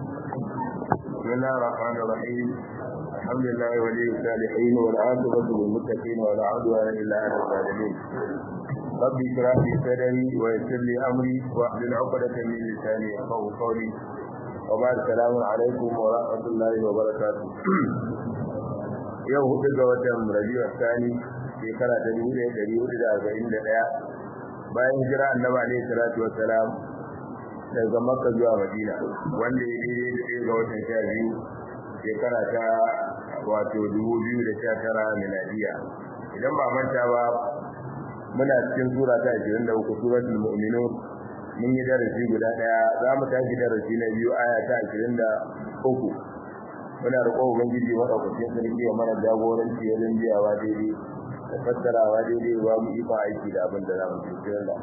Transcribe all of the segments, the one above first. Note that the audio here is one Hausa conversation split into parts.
بسم الله الرحمن الرحيم الحمد لله ولي الصالحين والعاقبة للمتقين ولا عدوان إلا على الظالمين ربي اشرح لي صدري ويسر لي أمري واحلل عقدة من لساني يفقهوا قولي وبعد السلام عليكم ورحمة الله وبركاته yau hudu ga watan Rabiul Thani shekara ta 1441 bayan hijira Annabi alaihi salatu wassalam daga Makka zuwa Madina wanda ya daidai ga watan 12 shekara ta wato 2019 miladiya idan ba manta ba muna cikin sura ta 23 suratul mu'minun mun yi darasi guda daya za mu tashi darasi na biyu aya ta 23 muna roƙon ubangiji madaukakin sarki ya mana jagoranci ya limbiyawa daidai da fassarawa daidai ba mu ifa aiki da abin da za mu ci Allah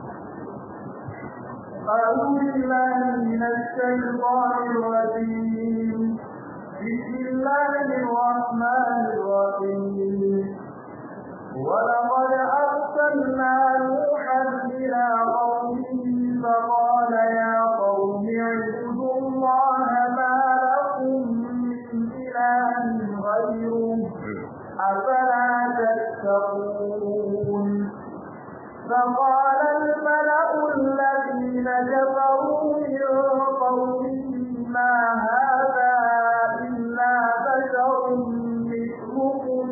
أعوذ بالله من الشيطان الرجيم بسم الله الرحمن الرحيم ولقد أرسلنا نوحا إلى قومه فقال يا قوم اعبدوا الله ما لكم من إله غيره أفلا تتقون فقال الملأ الذين كفروا من قومه ما هذا إلا بشر مثلكم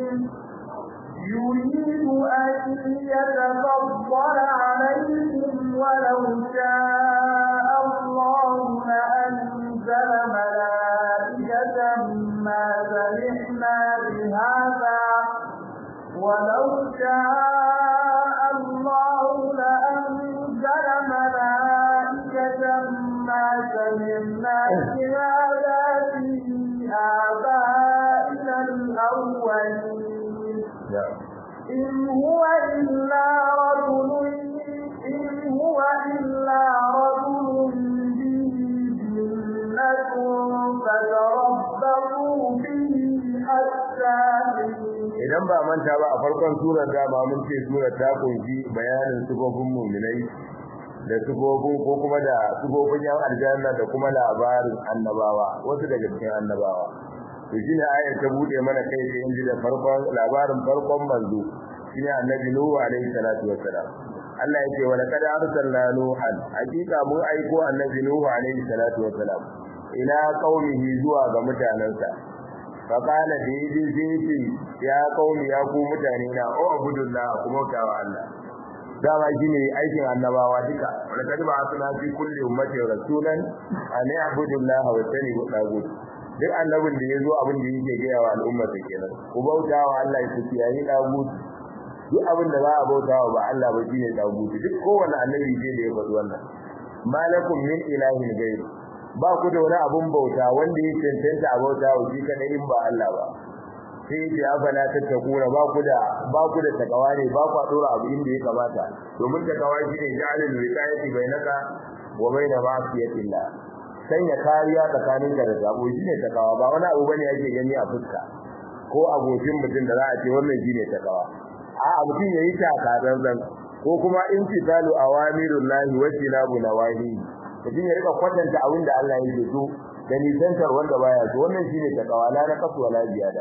يريد أن يتفضل عليكم ولو شاء الله لأنزل ملائكة ما سمعنا بهذا ولو شاء الله لأنزل ملائكة ما سمعنا بهذا في آبائنا الأولين إن هو إلا رجل به جنة فتربصوا به حتى idan ba manta ba a farkon surar da ba mun ce surar ta kunshi bayanin sifofin mu'minai da sifofin ko kuma da sifofin yan aljanna da kuma labarin annabawa wasu daga cikin annabawa to shine ayar ta bude mana kai sai inji da farkon labarin farkon manzo shine annabi nuhu alaihi salatu wassalam Allah yake wa laqad arsalna nuhan hakika mun aiko annabi nuhu alaihi salatu wassalam ila qaumihi zuwa ga mutanansa fa qala dai ya qaumi ya ku mutane na o abudullah kuma tawa Allah dama shine aikin annabawa duka wa laqad ba'athna fi kulli ummati rasulan an ya'budullah wa yajtanibu taghut duk annabin da yazo abin da yake ga yawa al'umma ta kenan ku bautawa Allah ya kiyaye taghut duk abin da za a bautawa ba Allah ba shine taghut duk kowanne annabi ce da ya faɗi wannan malakum min ilahin ghayr ba ku da wani abun bauta wanda ya cancanta a bautawa shi kadai in ba Allah ba sai ya afala tattakuna ba ku da takawa ne ba ku dora abu inda ya kamata domin takawa shine ja'alul wiqayati bainaka wa baina ma'siyatillah sanya kariya tsakanin ka da zabo shine takawa ba wani abu bane yake gani a fuska ko abokin mutum da za a ce wannan shine takawa a mutum yayi taka zanzan ko kuma intidalu awamirullahi wa tinabu nawahi mutum ya rika kwatanta abin da Allah ya so da nisantar wanda baya so wannan shine takawa la na kasu wala ziyada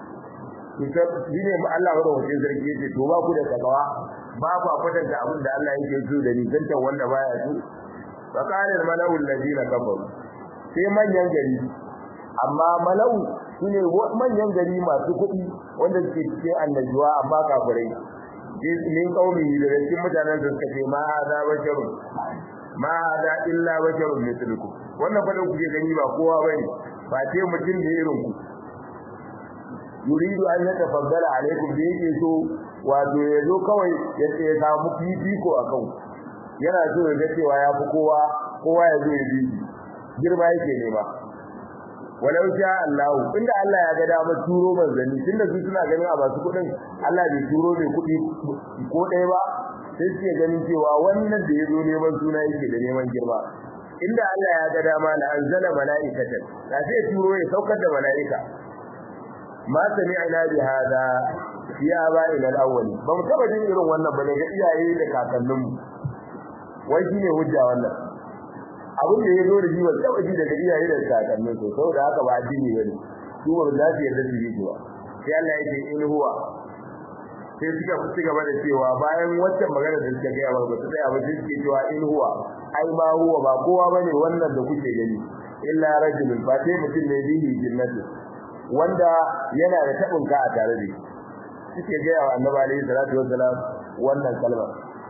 shine Allah madaukakin sarki yace to ba ku da takawa ba ku kwatanta abin da Allah yake so da nisantar wanda baya so fa qala al-mala'u alladhina kafaru sai manyan gari amma mala'u shine manyan gari masu kuɗi wanda suke cikin annajuwa amma kafirai min qaumi da cikin mutanen da suka ce ma hada basharun ma hada illa basharun mithlukum wannan fa da kuke gani ba kowa bane ba ce mutum ne irin ku yuridu an yatafaddala alaikum da yake so wato yazo kawai yace ya samu fifiko akan yana so ya ga cewa ya fi kowa ya zo ya bi girma yake nema walau sha Allah inda Allah ya ga dama turo manzanni tunda su suna ganin a basu kudin Allah bai turo mai kudi ko ɗaya ba sai suke ganin cewa wannan da yazo neman suna yake da neman girma inda Allah ya ga dama la anzala malaikatan da sai turo ya saukar da malaika ma sami'na bi hada ya ba'il al-awwal ba mu taba jin irin wannan bane ga iyaye da kakanninmu wai shine hujja wannan abin da ya zo da shi wa tsawaji daga iyaye da kakannin su saboda haka ba addini bane su ba za su yarda su yi ba sai Allah ya ce in huwa sai suka ci gaba da cewa bayan wacce magana da suka gaya ba su tsaya ba sai suke cewa in huwa ai ma huwa ba kowa bane wannan da kuke gani illa rajulun fa sai mutum ne bihi jinnatu wanda yana da tabin ka a tare da shi suke gaya wa annabi alaihi salatu wassalam wannan kalmar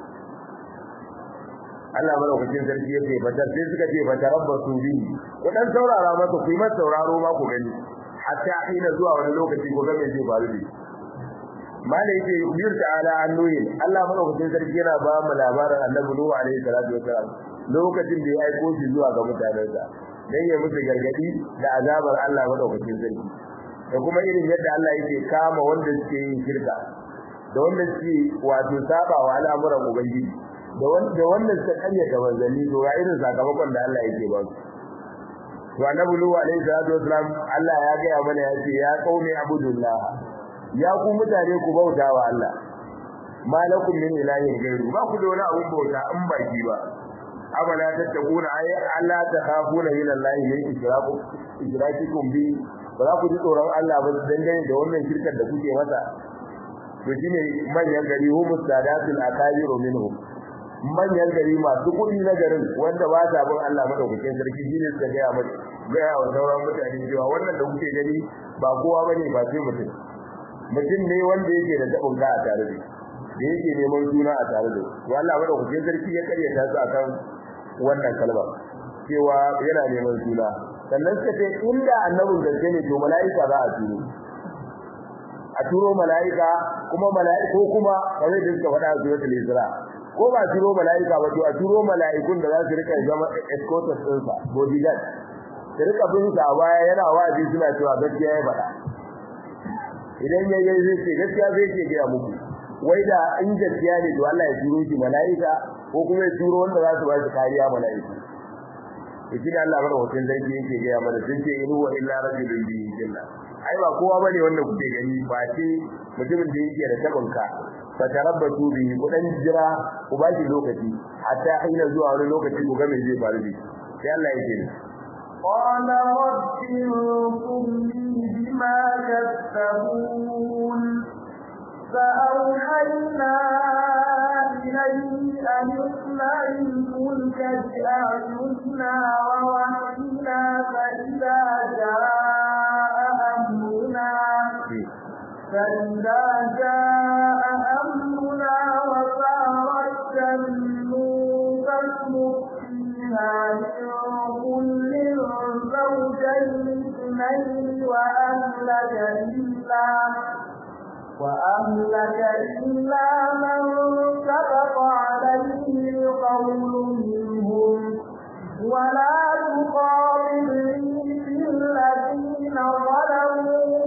Allah madaukakin sarki yake fatar sai suka ce fatarabbasu bi wadan saurara masa ku yi masa sauraro ma ku gani hatta ina zuwa wani lokaci ko ga me zai faru ne malai yake yur ta'ala annuhi Allah madaukakin sarki yana ba mu labarin annabi Nuhu alaihi salatu wassalam lokacin da ya aiko shi zuwa ga mutanensa dan ya musu gargadi da azabar Allah madaukakin sarki da kuma irin yadda Allah yake kama wanda suke yin shirka da wanda suke wato saba wa al'amuran ubangiji da wanda suka karyata manzanni to ga irin sakamakon da Allah yake ba su to annabi Nuhu alaihi salatu wassalam Allah ya ga mana ya ce ya qaumi abudullah ya ku mutane ku bauta wa Allah malakum min ilahin ghairu ba ku da wani abun bauta in ba ki ba abala tattakuna ay Allah ta khafuna ila Allah min ishrakikum bi ba za ku ji tsoron Allah ba dangane da wannan shirkar da kuke masa to shine manyan gari humus sadatul akabiru minhum manyan gari masu kudi na garin wanda ba ta bin Allah madaukakin sarki shine suka ga wa sauran mutane cewa wannan da kuke gani ba kowa bane ba sai mutum ne wanda yake da tabin ka a tare da yake neman suna a tare da to Allah madaukakin sarki ya karyata su akan wannan kalma cewa yana neman suna sannan suka ce inda annabin gaske ne to mala'ika za a turo mala'ika kuma mala'iku kuma kawai da suka faɗa su wata lisra ko ba turo mala'ika ba to a turo mala'ikun da za su rika zama escorters din sa bodyguard su rika bin sa baya yana wa'azi suna cewa gaskiya ya faɗa idan yayi zai ce gaskiya zai ce ga muku wai da in gaskiya ne to Allah ya turo shi mala'ika ko kuma ya turo wanda za su ba shi kariya mala'ika idan Allah bar hoton da yake ga mana sun ce in huwa illa rajulun bi jinna ai ba kowa bane wanda kuke gani ba ce mutumin da yake da tabinka fa tarabbatu bi kudan jira ku ba shi lokaci hatta ina zuwa wani lokaci ku ga me zai faru bi sai Allah ya ce قال رب انصرني بما كذبون فأوحينا إليه أن اصنع الفلك بأعيننا ووحينا فإذا جاء أمرنا وفارت النور فاسلك فيها من كل زوجين اثنين وأهلك إلا من سبق عليه القول منهم ولا تخاطبني في الذين ظلموا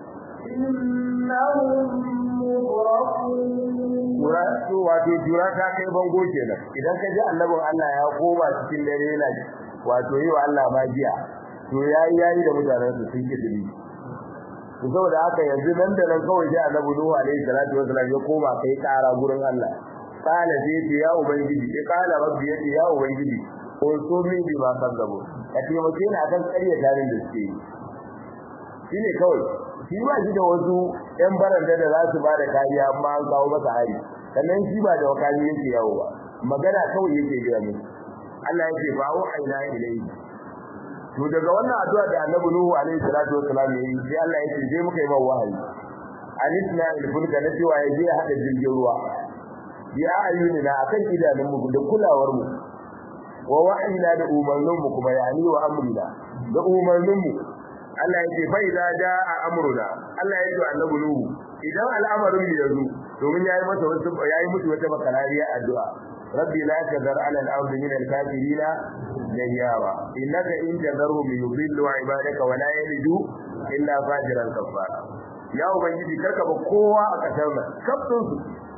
إنهم مغرقون. wato jura ta kai bango kenan idan ka ji annabin Allah ya koma cikin dare yana wato yi wa Allah magiya to yayi da mutanen su sun kidiri saboda haka yanzu nan da nan kawai sai annabi Nuhu alaihi salatu wasallam ya koma kai kara gurin Allah qala sai ya ubangiji ya qala rabbi ya ubangiji ko so min bi ma kazzabu kace mace ne akan ƙarya tarin da suke shine kawai shi ba shi da wasu ɗan baranda da za su ba da kariya amma an kawo masa hari sannan shi ba da wakali yake yawo ba magana kawai yake ga mu Allah yake ba wa aina ilayhi to daga wannan addu'a da Annabi Nuhu alaihi salatu wassalam yayi sai Allah ya ce sai muka yi mawa wahayi alisna ilfulka na cewa ya je hada jirgin ruwa ya ayyuni na akan idanun mu da kulawar mu wa wahina da umarnin mu kuma yani wa amrina da umarnin mu Allah ya ce fa idza jaa amruna Allah ya ce Annabi Nuhu idan al'amarin mu yazo domin yayi musu wata bakarariya addu'a rabbi la tadhar 'ala al-ardi min al-kafirin ديارا إنك إن تذرهم يضلوا عبادك ولا يلدوا إلا فاجرا كفارا يا ubangiji karka ba kowa a kasar nan kafin su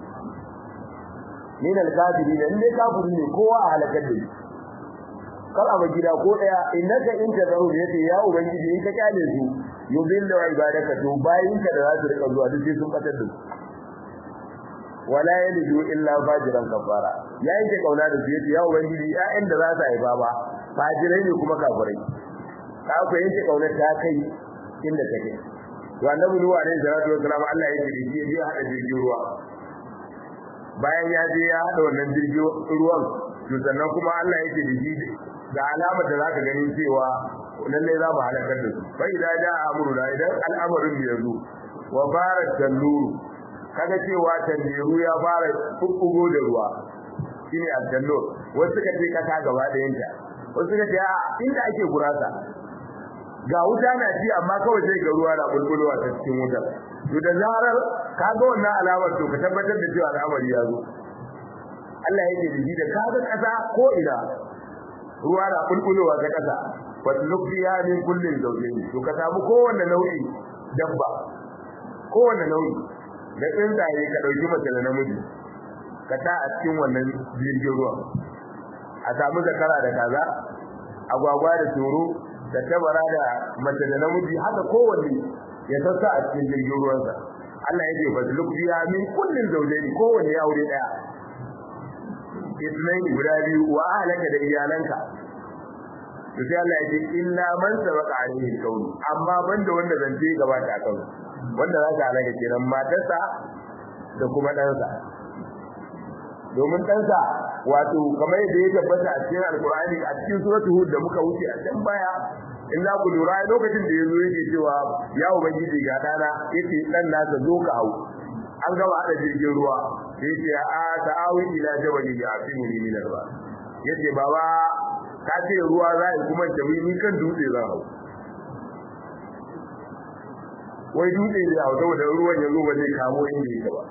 min al-kafirin inda kafiri ne kowa a halakar da shi kar a gida ko daya innaka in tazaru yace ya ubangiji in ka kyale su yudillu ibadaka to bayin ka da za su rika zuwa duk sun fatar da su wala yalidu illa fajiran kafara yayin da kauna da yace ya ubangiji ƴaƴan da za su haifa ba fajirai ne kuma kafirai ka ku yanke kaunar ta kai inda take to annabi Nuhu alaihi salatu wasalam Allah ya ce ya hada jirgin ruwa bayan ya je ya hada wannan jirgin ruwan to sannan kuma Allah ya ce ga alama da zaka gani cewa lalle za mu halakar da su fa idan da amruna idan al'amarin ya zo wa barat tanuru kaga cewa tanuru ya fara kukkugo da ruwa shine al-tanur wasu kace kasa gaba da yanka wasu kace a inda ake gurasa ga wuta na ci amma kawai sai ga ruwa na bulbulowa ta cikin wuta to da zarar kaga wannan alamar to ka tabbatar da cewa al'amari ya zo Allah yake da kaga kasa ko ina ruwa na bulbulowa ta kasa watluqiya min kulli zawjayn to ka samu kowanne nau'i dabba kowanne nau'i da tsuntsaye ka dauki mace da namiji ka ta a cikin wannan jirgin ruwa a samu zakara da kaza agwagwa da tsoro da tabara da mace da namiji haka kowanne ya sassa a cikin jirgin ruwansa Allah yake watluqiya min kulli zawjayn kowanne ya aure daya ismaili guda biyu wa ahlaka da iyalanka to sai Allah ya ce illa man sabaqa alaihi alqawl amma banda wanda zance gaba ta kan wanda za ta halaka kenan matarsa da kuma ɗansa domin ɗansa wato kamar yadda ya tabbata a cikin alqur'ani a cikin suratul hud da muka wuce a can baya illa ku lura lokacin da yazo yake cewa ya ubangiji ga dana yace dan nasa zo ka hau an gaba hada jirgin ruwa yace a ta'awi ila jabali ya'timuni min alba yace baba ka ce ruwa za a kuma tabi ni kan dutse za hau wai dutse da hau saboda ruwan yanzu ba zai kamo inda yake ba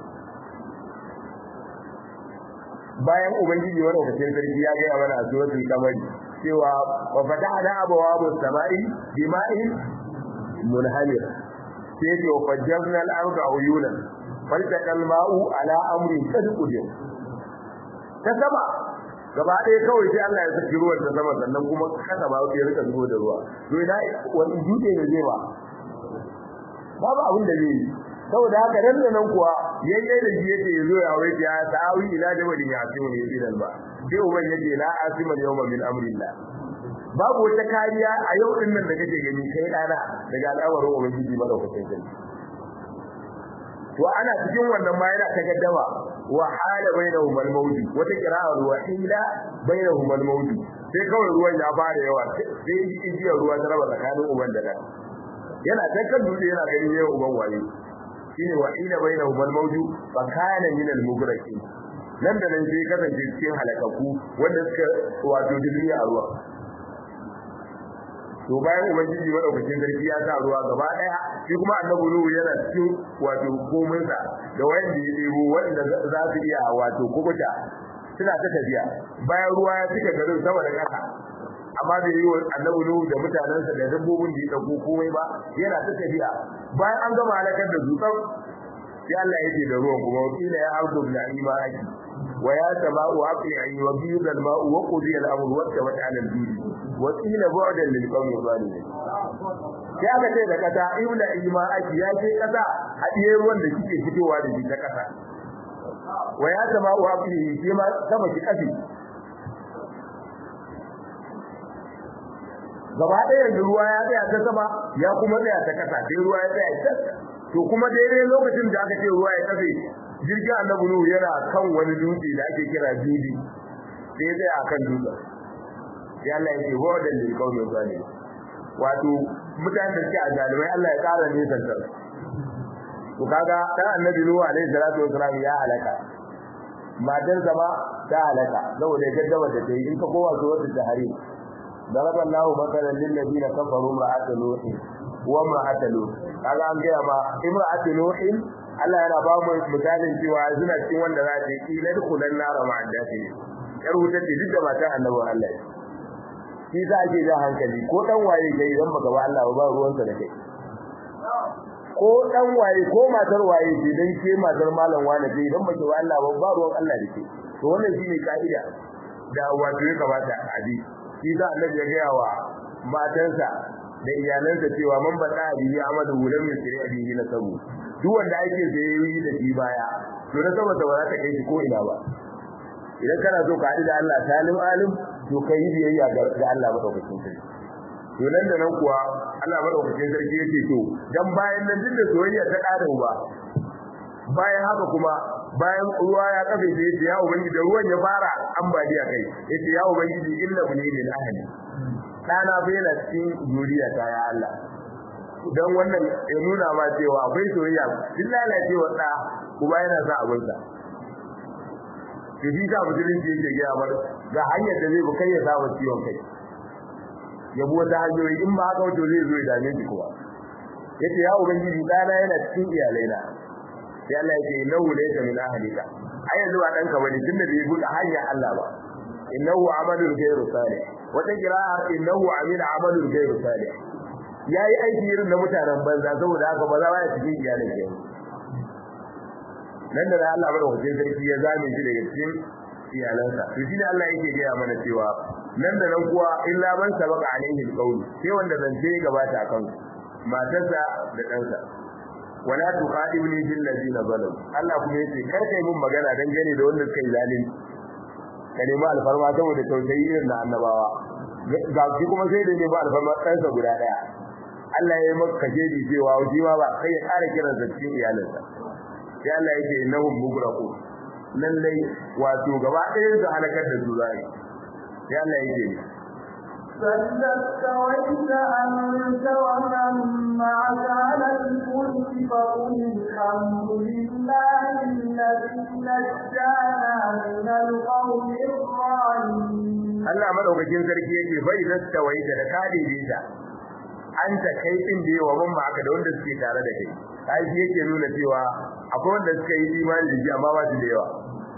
bayan ubangiji wanda kace sarki ya ga mana a suratul kamar cewa wa fatahna abwaaba as-samai bima'in munhamir sai ce wa fajjarna al-arda uyunan faltaqa al-ma'u ala amrin qad qudir ta sama gaba ɗaya kawai sai Allah ya saki ruwan ta sama sannan kuma kasa ba ya rika zubo da ruwa to ina wani dutse ne zai ba babu abin da zai yi saboda haka nan kuwa yayye da shi yake yazo ya aure ya ta'awi ila jabali ya ce ne idan ba sai uban yace la asima yawma min amrillah babu wata kariya a yau din nan da kake gani kai dana daga al'amarin ubangiji madaukakin sarki to ana cikin wannan ma yana ta gaddama wa hala bainahum al-mawj wata qira'a wa ila bainahum al-mawj sai kawai ruwan ya fara yawa sai igiyar ruwa ta raba tsakanin uban da dan yana takkan dutse yana ganin yayin uban waye shine wa ila bainahum al-mawj fa kana min al-mughraqin nan da nan sai kasance cikin halakaku wanda suka wato dubiya a ruwa to bayan ubangiji madaukakin sarki ya sa ruwa gaba daya shi kuma annabi nuhu yana cikin wato komai sa da wanda ya debo wanda za su iya wato kubuta suna ta tafiya bayan ruwa ya cika garin sama da kasa amma da yi annabi nuhu da mutanansa da dabbobin da ya dauko komai ba yana ta tafiya bayan an gama halakar da zutsar sai Allah ya ce da ruwan kuma wakila ya ardu na'ima aki wa ya sama'u aqi'i wa biyul ma'u wa qudiya al-amru wa tawata 'ala al-judi wa qila bu'dan lil qawmi zalimin sai aka ce da kasa ibla ima aki ya ce kasa hadiye ruwan da kike fitowa da shi ta kasa wa ya sama'u aqi'i shi ma sama ki kafi gaba ɗaya ruwa ya tsaya ta sama ya kuma tsaya ta kasa sai ruwa ya tsaya ta to kuma daidai lokacin da aka ce ruwa ya kafe jirgin annabi nuhu yana kan wani dutse da ake kira judi sai ya tsaya akan dutsen sai Allah ya ce wa da lil qawmi zalim wato mutanen da suke a zalimai Allah ya ƙara nisantar to kaga dan annabi nuhu alaihi salatu wasalam ya halaka matar zama ta halaka saboda gaddama da ta yi in ka kowa zuwa da tahari ضرب الله مثلا للذين كفروا امرأة نوح وامرأة لوط kaga an gaya ma imra'atu nuhin Allah yana ba mu misalin cewa zina cikin wanda za ta yi la dukhulan nar ma'adati yar wuta ce duk da matan annabin Allah shi za ke da hankali ko dan waye kai idan baka ba Allah ba ruwansa da kai ko dan waye ko matar waye ce dan ke matar malam wani ce idan baki ba Allah ba ruwan Allah da ke to wannan shine kaida da wato ya kamata a bi shi da Allah ya gaya wa matansa da iyalansa cewa man bada bihi amadu lam yusri bihi nasabu duk wanda ake da yayi da shi baya to na saboda ba za ta kai shi ko ina ba idan kana so ka haɗu da Allah salim alim to kai biyayya ga Allah madaukakin sarki to nan da nan kuwa Allah madaukakin sarki yake to dan bayan nan duk da soyayya ta ƙara ba bayan haka kuma bayan ruwa ya kafe sai yace ya ubangiji da ruwan ya fara ambaliya kai yace ya ubangiji illa buni lil ahli kana bayyana cikin zuriya ta ya Allah dan wannan ya nuna ma cewa akwai soyayya din lalacewa da kuma yana sa abinsa shi da musulunci yake ga mar ga hanyar da zai kai ya saba ciwon kai yabo ta hanyoyi in ba haka wato zai zo ya dame shi kuma yace ya ubangiji dana yana cikin iyalaina sai Allah yake innahu laysa min ahlika ai yanzu ba danka bane tunda bai buɗe hanya Allah ba innahu amalul ghayru salih wata qira'a innahu amila amalul ghayru salih yayi aiki irin na mutanen banza saboda haka ba za ya cikin iyalan ke nan da Allah bada hujjar sarki ya zame shi daga cikin iyalansa to shine Allah yake ga mana cewa nan da nan kuwa illa man sabaka alaihi alqawl sai wanda zance gabata akan matarsa da ɗansa wala tuqadibni bil ladina zalam Allah kuma yace kar kai mun magana dangane da wanda suka yi zalunci ka nemi alfarma saboda tausayi irin na annabawa ga shi kuma sai da nemi alfarma ɗansa guda ɗaya Allah ya yi maka kajedi cewa shi ma ba kai ya ƙara kiran sa cikin iyalinsa sai Allah yake innahum mugraqu lallai wato gaba ɗayan su halakar da su zai sai Allah yake فاستويت أنت ومن معك على الفلك فقل الحمد لله الذي نجانا من القوم الظالمين. Allah madaukakin sarki yake bai zastawaita da kadidita anta kai din da yawa ban ma aka da wanda suke tare da kai kai yake nuna cewa akwai wanda suka yi imani da amma ba su da yawa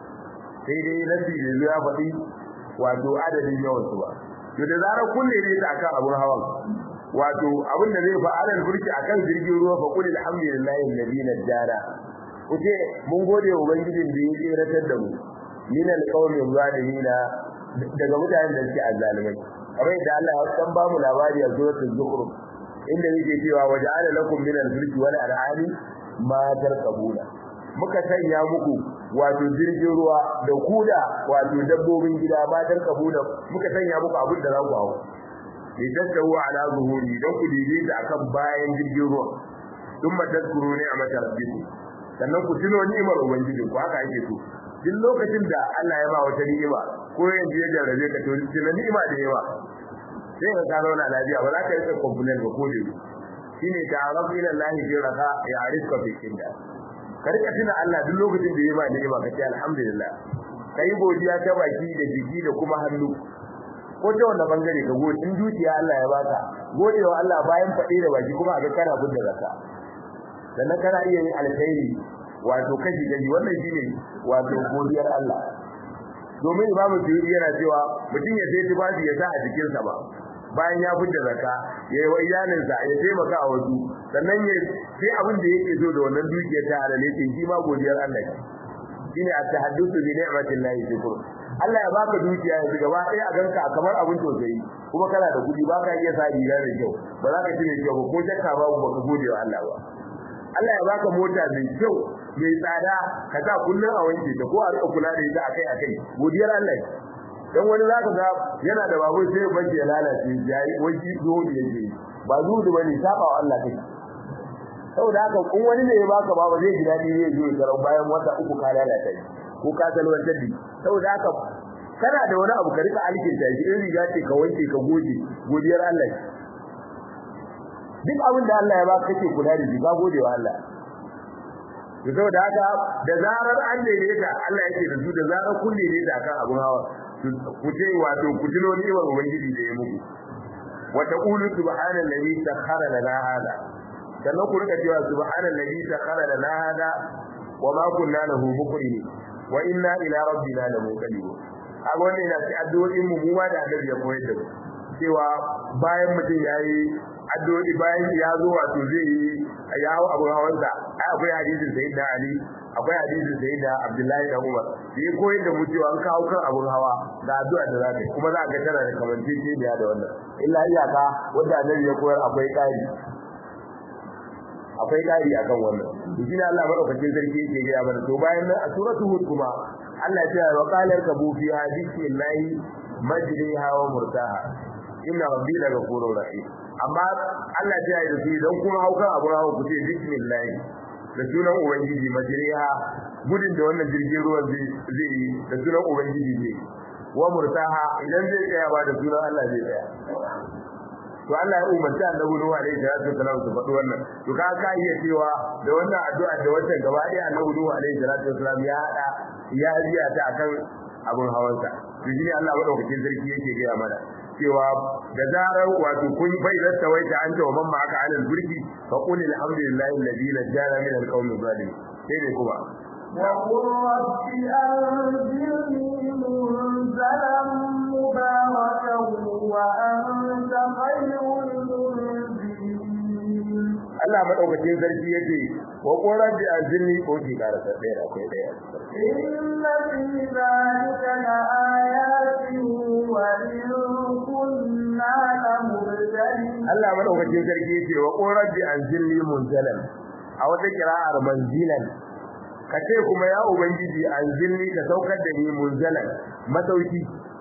sai dai nabi da ya faɗi wato adadin yawan su ba to da zarar kulle ne ta akan abun hawan wato abin da zai fa'alar burki akan jirgin ruwa fa qul alhamdulillahi alladhi najjana kuce mun gode wa ubangijin da ya tsiratar da mu min alqawmi zalimina daga mutanen da suke azzalimai kamar da Allah ya san ba mu labari a suratul zukhruf inda yake cewa waja'ala lakum min al-fulki wal an'ami ma tarkabuna muka sanya muku wato jirgin ruwa da kuda wato dabbobin gida ma tarkabuna muka sanya muku abin da za ku hawo lidatu ala zuhuri dan ku dide ta akan bayan jirgin ruwa thumma tadkuru ni'mata rabbikum sannan ku tuno ni'imar ubangiji ku haka yake so duk lokacin da Allah ya ba wata ni'ima ko yanzu ya jarrabe ka to ni'ima da yawa sai ka gano na lafiya ba za ka rika complain ba ko dai shine ta'aruf ila Allah bi raka ya arifka fi kinda karka tuna Allah duk lokacin da ya ba ni'ima ka ce alhamdulillah kai godiya ta baki da jiki da kuma hannu ko ta wanda bangare ka gode in dukiya Allah ya baka godewa Allah bayan fadi da baki kuma ga kana budda zakka sannan kana iya yin alkhairi wato kashi gani wannan shine wato godiyar Allah domin imamu Juri yana cewa mutum ya sai tufafi ya sa a jikin sa ba bayan ya fidda zakka yayi wa iyalinsa ya taimaka a wasu sannan ya sai abin da yake so da wannan dukiyar ta halale ce shi ma godiyar Allah shine at-tahaddathu bi ni'matillahi shukr Allah ya baka dukiya yanzu gaba ɗaya a ganka kamar abin tausayi kuma kana da kudi baka iya sa riga da kyau ba za ka ci mai kyau ba ko jakka babu baka gode wa Allah ba Allah ya baka mota mai kyau mai tsada ka sa kullun a wanke ta ko a rika kula da ita akai godiyar Allah dan wani zaka ga yana da babur sai bace ya lalace yayi wani zuwa yake ba zuwa bane saba wa Allah kai saboda haka kun wani ne ya baka ba zai ji dadi zai zo ya bayan wata uku ka lalata ko ka salwantar da saboda haka kana da wani abu ka rika alkinta shi in riga ce ka wanke ka goje godiyar Allah duk abin da Allah ya baka kake kula da shi ka gode wa Allah to saboda haka da zarar an daidaita Allah yake da su da zarar kun daidaita kan abun hawa ku ce wato ku jino ni wa ubangiji da ya muku wa taqulu subhanallazi sakhkhara lana hada sannan ku rika cewa subhanallazi sakhkhara lana hada wa ma kunna lahu muqrinin wa inna ila rabbina lamunqalibun kaga wannan yana ci addu'o'in mu ma da annabi ya koyar da mu cewa bayan mutum yayi addu'o'i bayan ya zo wato zai yi yawo abu hawansa akwai hadisin sayyidina Ali akwai hadisin sayyidina Abdullahi da Umar sai koyar da mu cewa an kawo kan abun hawa da addu'a da zaka kuma za ka tana da kamancin da wannan illa iyaka wanda annabi ya koyar akwai kari akan wannan shi ne Allah madaukakin sarki yake ga mana to bayan nan a suratul hud kuma Allah ya ce wa qalar kabu fi hadisi llahi majriha wa murtaha inna rabbi la ghafurur rahim amma Allah ya yi da su don kuma haukan abu hawa ku ce bismillah da sunan ubangiji majriha gudun da wannan jirgin ruwa zai yi da sunan ubangiji ne wa murtaha idan zai tsaya ba da sunan Allah zai tsaya to Allah ya umarta annabi Nuhu alaihi salatu wasallam su faɗi wannan to ka iya cewa da wannan addu'a da wannan gaba ɗaya annabi Nuhu alaihi salatu wasallam ya hada ya riya ta akan abun hawansa to shi Allah madaukakin sarki yake ga mana cewa da zarar wato kun bai da tawaita an ta mamma aka alal burki fa qul alhamdulillahi alladhi najjana min alqawmi zalimin sai ne kuma وقل رب أنزلني منزلا مباركا وأنت خير المنزلين Allah madaukakin sarki yace wa qul rabbi anzilni ko ki karasa ɗaya akwai ɗaya inna fi dhalika laayatin wa in kunna lamursalin Allah madaukakin sarki yace wa qul rabbi anzilni munzalan a wata kira'ar manzilan kace kuma ya ubangiji anzilni ka saukar da ni munzalan masauki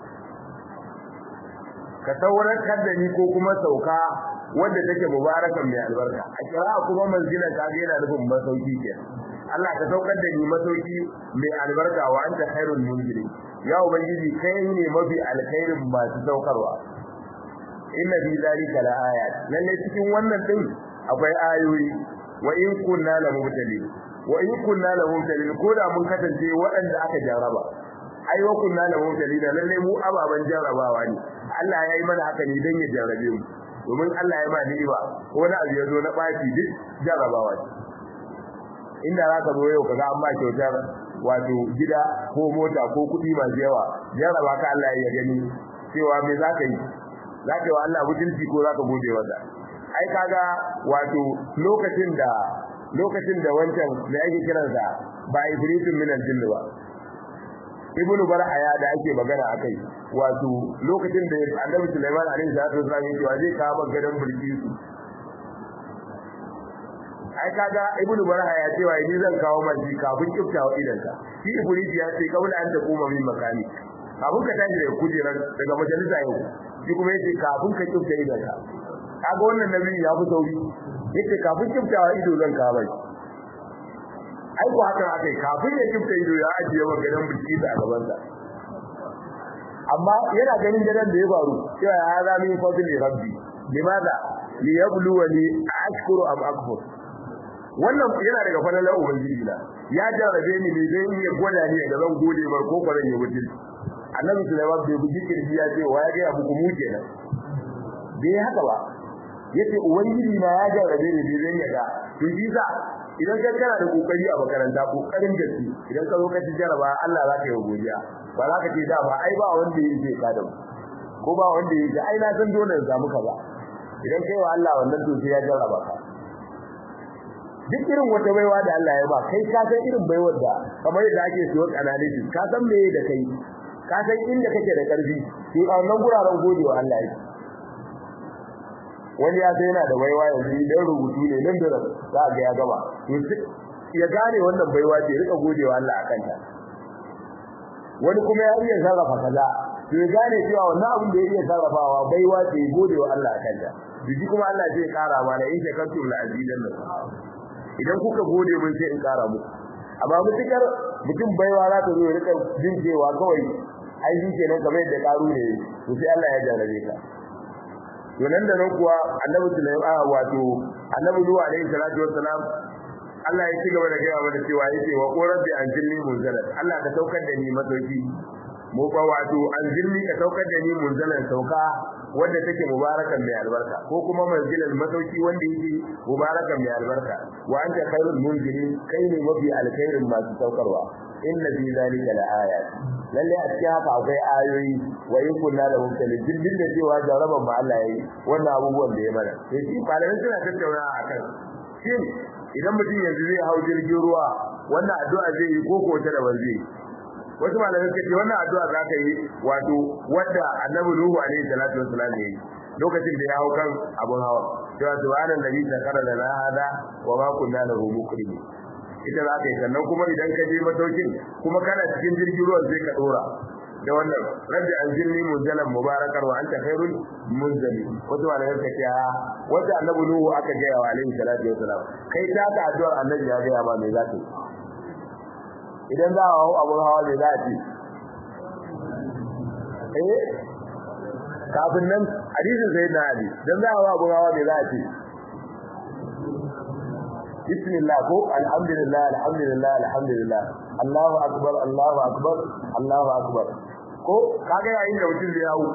ka saukar da ni ko kuma sauka wanda take mubarakan mai albarka a kira kuma manzila ka ga yana nufin masauki ke Allah ka saukar da ni masauki mai albarka wa anta khairul munzilin ya ubangiji kai ne mafi alkhairin masu saukarwa inna fi zalika la ayat lalle cikin wannan din akwai ayoyi wa in kunna la mubtalin wa in kunna la mubtalin ko da mun kasance waɗanda aka jarraba ai wa kunna la mubtalin lalle mu ababan jarrabawa ne Allah ya yi mana haka ne dan ya jarrabe mu domin Allah ya ma ni'ima ko na abu yazo na baki duk jarrabawa ce inda zaka zo yau kaga amma kyautar wato gida ko mota ko kudi masu yawa jarraba ka Allah ya gani cewa me zaka yi zaka yi wa Allah mutunci ko zaka gode masa ai kaga wato lokacin da wancan da ake kiransa ba ibritun min al-jinn ba ibnu barhaya da ake magana akai wato lokacin da Annabi Sulaiman alaihi salatu wasallam yake wa zai kawo gadan Bilkisu ai kaga ibnu barhaya cewa ni zan kawo maki kafin kiftawa idanka shi ibriti ya ce kaula an ta koma min makani kafin ka tashi daga kujerar daga majalisa yau shi kuma yace kafin ka kifta idanka kaga wannan nabi ya fi sauri yace kafin kiftawa ido zan kawo maki ai ko haka akai kafin ya kifta ido ya ajiye wa gadan Bilkisu a gaban sa amma yana ganin gadan da ya faru cewa ya za min fadli rabbi limadha liyabluwani ashkuru am akfur wannan yana daga fadalan ubangiji na ya jarabe ni ne dan iya gwada ni da zan gode mar ko kwaran ya wuce annabi Sulaiman bai buji kirji ya ce wa ya ga abu mu kenan bai haka ba yace ubangiji na ya jarabe ni ne dan ya ga to jiza idan ka kana da kokari a makaranta kokarin gaske idan ka zo ka ci jaraba Allah zaka yi godiya ba za ka ce da ba ai ba wanda yake ka da ko ba wanda yake ai na san dole in samu kaza idan kai wa Allah wannan to sai ya jarraba ka duk irin wata baiwa da Allah ya ba kai ka san irin baiwar da kamar yadda ake siyo analysis ka san me da kai ka san inda kake da karfi to a wannan guraren godewa Allah yake wani ya sai yana da baiwa yanzu idan rubutu ne nan da za ga ya gaba to ya gane wannan baiwa ce rika godewa Allah akan ta wani kuma ya iya sarrafa kaza to ya gane cewa wannan abin da ya iya sarrafawa baiwa ce godewa Allah akan ta biji kuma Allah zai kara mana in shakartu la azidan lakum idan kuka gode mun sai in kara muku amma mutukar mutum baiwa za ta zo ya rika jin cewa kawai ai shi kenan kamar yadda karu ne to sai Allah ya jarabe ka to nan da nan kuwa annabi Sulaiman wato annabi Nuhu alaihi salatu wassalam Allah ya cigaba da gaya mana cewa yace wa qurbi anzilni munzalan Allah ka saukar da ni masauki mu ba wato anzilni ka saukar da ni munzalan sauka wanda take mubarakan mai albarka ko kuma manzilan masauki wanda yake mubarakan mai albarka wa anta khairul munzilin kai ne mafi alkhairin masu saukarwa inna fi zalika laayat lalle a cikin haka akwai ayoyi wa in kunna da mutane dindin da cewa jaraban ma Allah yayi wannan abubuwan da ya mana sai shi malamin suna tattauna akan shin idan mutum yanzu zai hau jirgin ruwa wannan addu'a zai yi ko ko ta da zai wasu malamai suka ce wannan addu'a za ka yi wato wanda annabi Nuhu alaihi salatu wassalam yayi lokacin da ya hau kan abun hawa cewa subhanallahi takara lana hada wa ma kunna lahu muqrinin ita za ka yi sannan kuma idan ka je masaukin kuma kana cikin jirgin ruwan sai ka dora da wannan rabbi anzilni munzalan mubarakan wa anta khairul munzali wato wala yake ce wanda annabi nuhu aka ga wa alaihi salatu wassalam kai ta ka addu'ar annabi ya ga ba me zaka idan za a hawo abun hawa me za a ce kafin nan hadisin sayyidina ali dan za a hawo abun hawa me za a ce bismillah ko alhamdulillah alhamdulillah alhamdulillah Allahu akbar Allahu akbar Allahu akbar ko kaga yayin da mutum zai yawo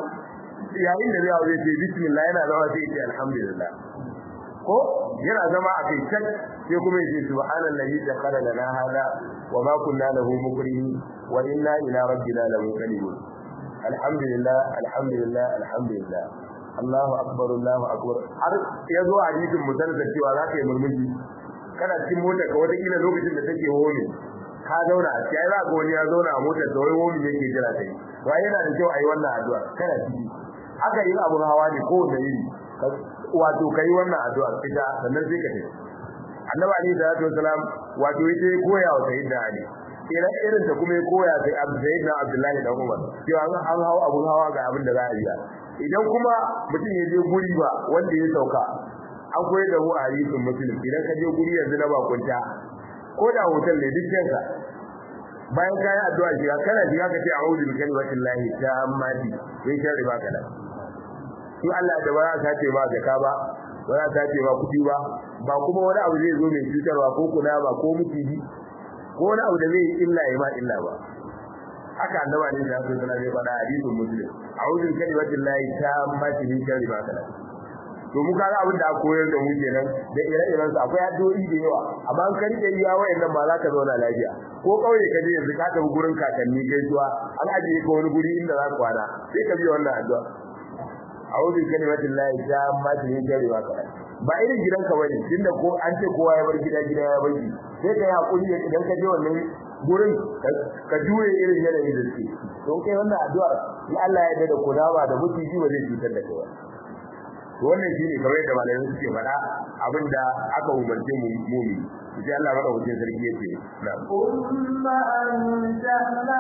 zai ce bismillah yana zama sai ce alhamdulillah ko yana zama a kai can sai kuma yace subhanallahi dakhala lana hada wa ma kunna lahu muqrinin wa inna ila rabbina lamunqalibun alhamdulillah alhamdulillah alhamdulillah Allahu akbar Allahu akbar har yazo hadisin musalsal cewa za ka yi murmushi kana cikin mota ka wata kila lokacin da take hone ka zauna a cikin za ka wani ya zauna a motar da wai wani yake jira kai wa yana da kyau ayi wannan addu'a kana ciki aka yi abun hawa ne ko da yiri wato kai wannan addu'a ita sannan sai ka tafi annabi ali sallallahu alaihi wasallam wato yace koya wa sayyidina ali irin da kuma ya koya sai sayyidina abdullahi da umar cewa an hawo abun hawa ga abin da za a yi idan kuma mutum ya je guri ba wanda ya sauka an koyar da mu a hadisin muslim idan ka je guri yanzu na bakunta ko da hotel ne duk kanka bayan kayan addu'a shiga kana shiga ka ce a'udhu bi kalimatillahi tammati sai sharri ba kana to Allah da ba za ce ba zaka ba ba za ce ba kudi ba kuma wani abu zai zo mai cutarwa ko kuna ba ko mutiji ko wani abu da zai illa ya ma illa ba haka annabi ne da sai ne faɗa hadisin muslim a'udhu bi kalimatillahi tammati min sharri ba kana to mu kaga abin da aka koyar da mu kenan da ire-iren su akwai addu'o'i da yawa amma an kari da iya wayannan ba za ka zauna lafiya ko kauye ka je yanzu ka tafi gurin kakanni gaisuwa an ajiye ka wani guri inda za ka kwana sai ka biya wannan addu'a a'udhu bi kalimatillahi tammati min sharri ma khalaq ba irin gidanka bane tunda ko an ce kowa ya bar gida ya bar shi sai ka yi hakuri idan ka je wannan gurin ka jure irin yanayin da suke to kai wannan addu'ar in Allah ya yarda da kulawa da mutunci ba zai cutar da kai wannan shine kamar da malamin suke faɗa abinda aka umarce mu mumi sai Allah baka wuce sarki yace na'am umma anja'na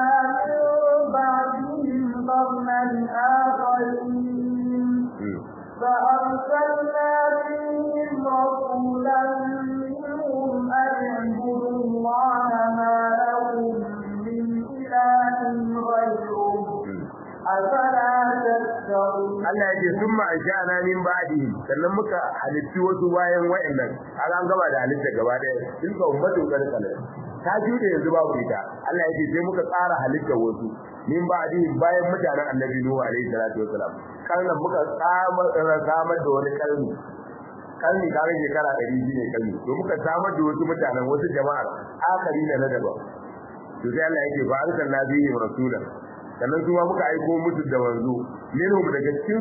ba'dihim qarnan akharin فأرسلنا فيهم رسولا منهم أن اعبدوا الله ما لكم من إله غيره Allah yake summa ajana min ba'di sannan muka halitti wasu bayan wa'annan an gaba da halitta gaba daya din ga ummatu kalkala ta jude yanzu babu ita Allah yake sai muka tsara halitta wasu min ba'di bayan mutanen annabi Nuhu alaihi salatu wasalam kana muka samar da wani kalmi kare shekara 100 ne kalmi to muka samar da wasu mutanen wasu jama'ar akari na daban to sai Allah yake ba arsalna bihi rasulan sannan kuma muka aiko musu da wanzo minhum daga cikin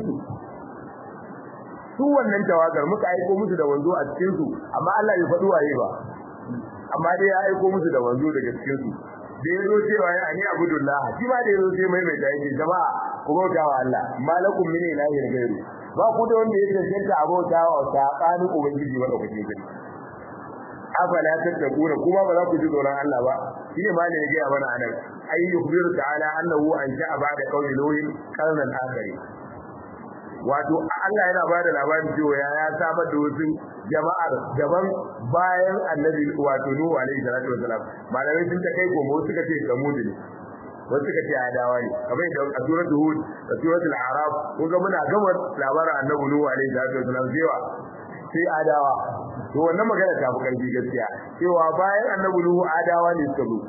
su wannan tawagar muka aiko musu da wanzo a cikin su amma Allah bai faɗi waye ba amma dai ya aiko musu da wanzo daga cikin su da yazo cewa ya ani abudullah shi ma da yazo sai mai da yake jama'a ku bauta wa Allah malakum min ilahin ghairu ba ku da wanda yake tantance abota wa tsakanin ubangiji wa daukakin gari afala tattakuna kuma ba za ku ji tsoron Allah ba shi ne malin ya ga mana anan ay yukhbiru ta'ala annahu an ja'a ba'da qawli nuhin qarnan akhari wato Allah yana bada labarin cewa ya samar da wasu jama'ar daban bayan annabi wato Nuhu alaihi salatu wasalam malamai sun ta kai gomo suka ce samud ne wasu suka ce adawa ne kamar da a suratul hud da suratul a'raf kun ga muna gama labarin annabi Nuhu alaihi salatu wasalam sai adawa to wannan magana ta fi karfi gaskiya cewa bayan annabi Nuhu adawa ne suka zo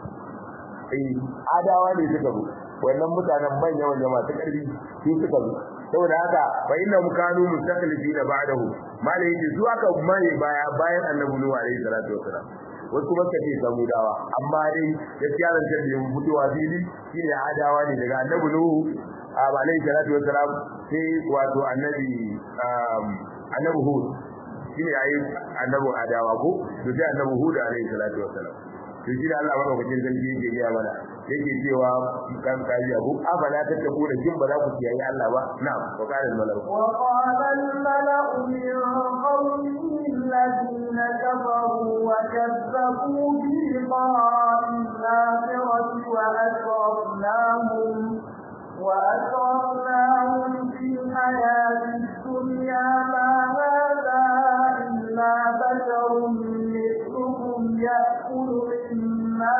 adawa ne suka zo wannan mutanen manyan masu karfi su suka zo saboda haka fa inna mukanu mustaqlifina ba'dahu malai ji su aka mai bayan annabi Nuhu alaihi salatu wasalam wasu kuma kace samudawa amma dai gaskiya ran da yin mutuwa fili shine adawa ne daga annabi Nuhu alaihi salatu wasalam sai wato annabi Hud shine yayi annabi adawa ko to sai annabi Hud alaihi salatu wasalam to shi da Allah madaukakin sarki yake ga mana yake cewa kan kaji abu afala tattaku da jin ba za ku kiyaye Allah ba na'am wa qala al-mala'u wa qala al-mala'u min qawmihi alladhina kafaru wa kazzabu bi liqa'i al-akhirati wa asrafnahum ما هذا إلا بشر مثلكم يأكل مما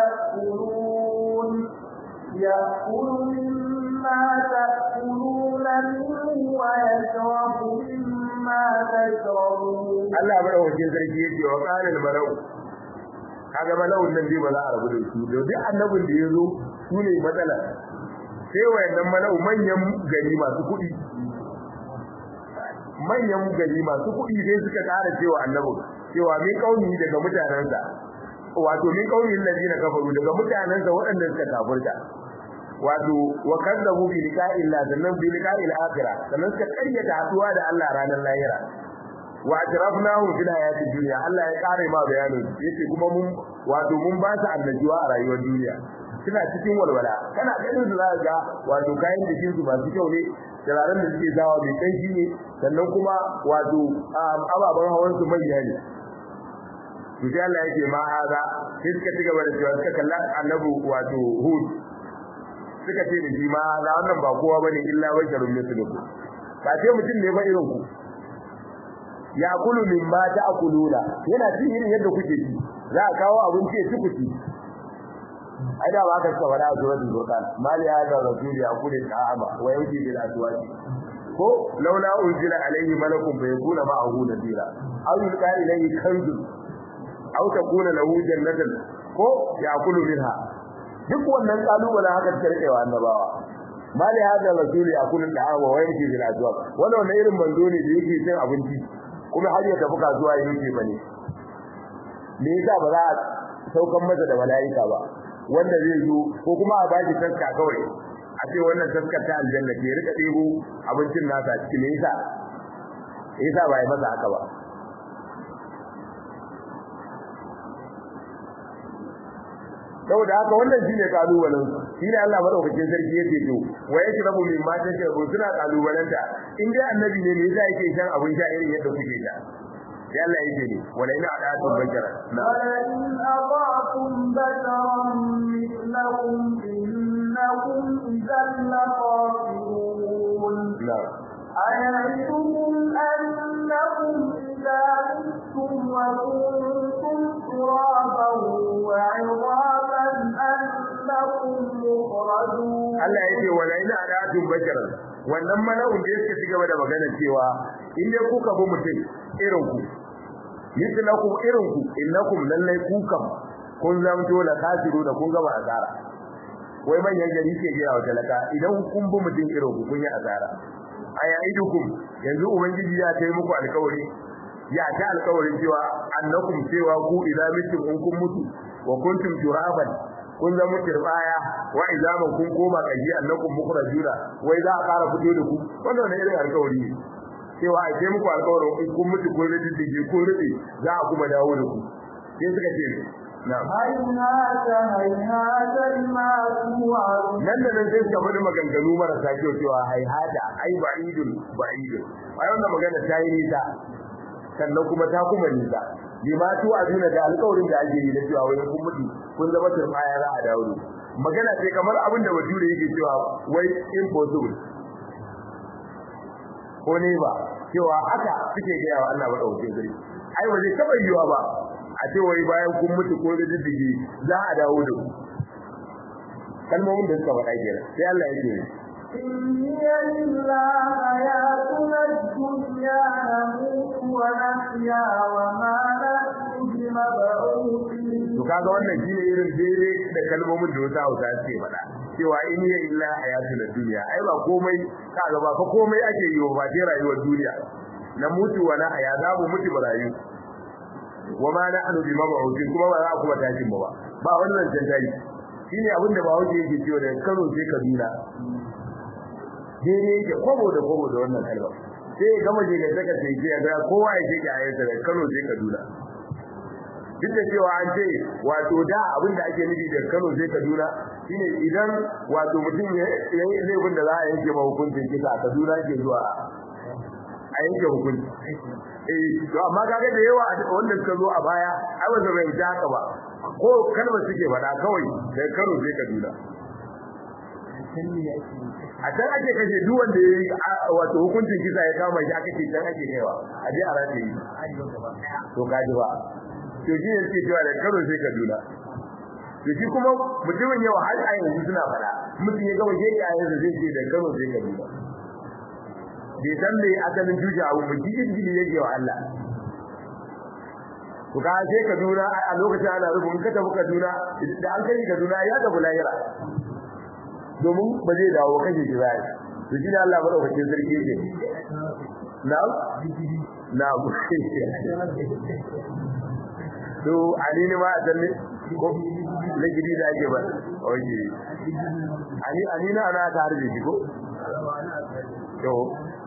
تأكلون منه ويشرب مما تشربون. Allah madaukakin sarki yake wa qalil malau kaga mala'un nan dai ba za a rabu da su da duk annabin da yazo su ne matsala sai wayannan mala'u manyan gari masu kuɗi sai suka ƙara cewa annabi cewa min kauni daga mutanansa wato min kauni allazina kafaru daga mutanansa waɗanda suka kafirta wato wa kadzabu bi liqa'il la sannan bi liqa'il akhirah sannan suka kayyata haduwa da Allah ranar lahira wa atrafnahu fil hayatid dunya Allah ya kare ma bayanin yace kuma mun ba su annajuwa a rayuwar duniya suna cikin walwala kana ganin su zaka ga wato kayan jikin su masu kyau ne turaren da suke zawa mai kanshi ne sannan kuma wato ababan hawan su manya ne to sai Allah yake ma haza sai suka ci gaba da cewa suka kalla annabi wato Hud suka ce da shi ma haza wannan ba kowa bane illa basharun mithlukum ba sai mutum ne ba irin ku ya kulu mimma ta'kuluna yana cin irin yadda kuke ci za a kawo abinci ya ci ku ci ai da ba ka saba da suratul furqan mali hada rasul ya kulu ta'ama wa yati bil aswaq ko laula unzila alayhi malakun fa yakuna ma'ahu nadira aw yulqa ilayhi kanzun aw takuna lahu jannatan ko ya kulu minha duk wannan kalubalen haka tarkewa annabawa mali hada rasul ya kulu ta'ama wa yati bil aswaq wannan irin manzo ne da yake cin abinci kuma har ya tafi kasuwa yake bane me yasa ba za a saukan masa da malaika ba wanda zai zo ko kuma a baki taska kawai a ce wannan taskar ta aljanna ke rika debo abincin nasa cikin me yasa ba yi masa haka ba saboda haka wannan shine kalubalen shine Allah madaukakin sarki yake to wa yashrabu min ma tashrabu suna kalubalanta in dai annabi ne me yasa yake shan abin sha irin yadda kuke sha sai Allah yake ne wala ina adatum bashara wala in adatum basharan mithlakum innakum idhan laqafirun أيعدكم أنكم إذا متم وكنتم ترابا وعظاما أنكم مخرجون. Allah yake wala ina adatum basharan wannan mala'un da yake cigaba da magana cewa in dai kuka bi mutum irin ku mithlakum irin ku innakum lallai kukan kun zamto la kasiru da kun gaba azara wai manyan gari ke gaya wa talaka idan kun bi mutum irin ku kun yi azara aya'idukum yanzu ubangiji ya tayi muku alƙawari ya ta alƙawarin cewa annakum cewa ku idan mutum in kun mutu wa kuntum turaban kun zama turbaya wa idan kun koma kaji annakum mukhrajuna wai za a fara fito da ku wannan ne irin alƙawari cewa a ce muku alƙawarin in kun mutu kun rudi dige kun rudi za a kuma dawo da ku sai suka ce na'am hayhata lima tu'adun nan da nan sai suka faɗi maganganu marasa kyau cewa hayhata ai ba'idun ai wannan magana ta yi nisa sannan kuma ta kuma nisa lima tu'adun da alƙawarin da ake yi da cewa wai kun mutu kun zama turbaya za a dawo magana sai kamar abin da wajure yake cewa wai impossible ko ne ba cewa haka suke gaya wa Allah madaukakin sarki ai ba zai taba yiwa ba a ce wai bayan kun mutu ko da diddige za a dawo da ku kalmomin da suka faɗa kenan sai Allah ya ce inna lillahi ayatuna dunya namutu wa nahya wa ma nahnu bimab'uthin to kaga wannan shine irin dare da kalmomin da wata Hausa suke faɗa cewa inna lillahi ayatuna dunya ai ba komai kaga ba fa komai ake yi ba sai rayuwar duniya namutu wa nahya za mu mutu ba rayu wa ma nahnu bimab'uthin kuma ba za a kuma tashin ba ba wannan tantayi shine abin da bawo yake cewa da Kano sai Kaduna dare yake kobo da wannan kalma sai gama je ga saka sai ya ga kowa yake ga ayyuka da Kano sai Kaduna duk da cewa an ce wato da abin da ake nufi da Kano sai Kaduna shine idan wato mutum ya yi laifin da za a yanke ma hukuncin kisa a Kaduna ke zuwa a yanke hukunci to amma kaga da yawa wanda suka zo a baya ai ba zai ta haka ba ko kalmar suke faɗa kawai da Kano sai Kaduna a can ake kashe duk wanda ya yi wato hukuncin kisa ya kama shi aka ce can ake kaiwa a je a rata yi to kaji ba to shi ne suke cewa da Kano sai Kaduna to shi kuma mutumin yawa har a yanzu suna fada mutum ya gama sheki a yanzu zai ce da Kano sai Kaduna bai san me asalin tushe abu mu jiji yake wa Allah to ka sai Kaduna a lokacin ana rubun ka tafi Kaduna da an kai Kaduna ya da bulayira domin ba zai dawo kashe shi ba to shi ne Allah madaukakin sarki yake na'am na'am to ani ne ma a zanne ko lagidi da ake ba oke ani na ana ta harbe shi ko to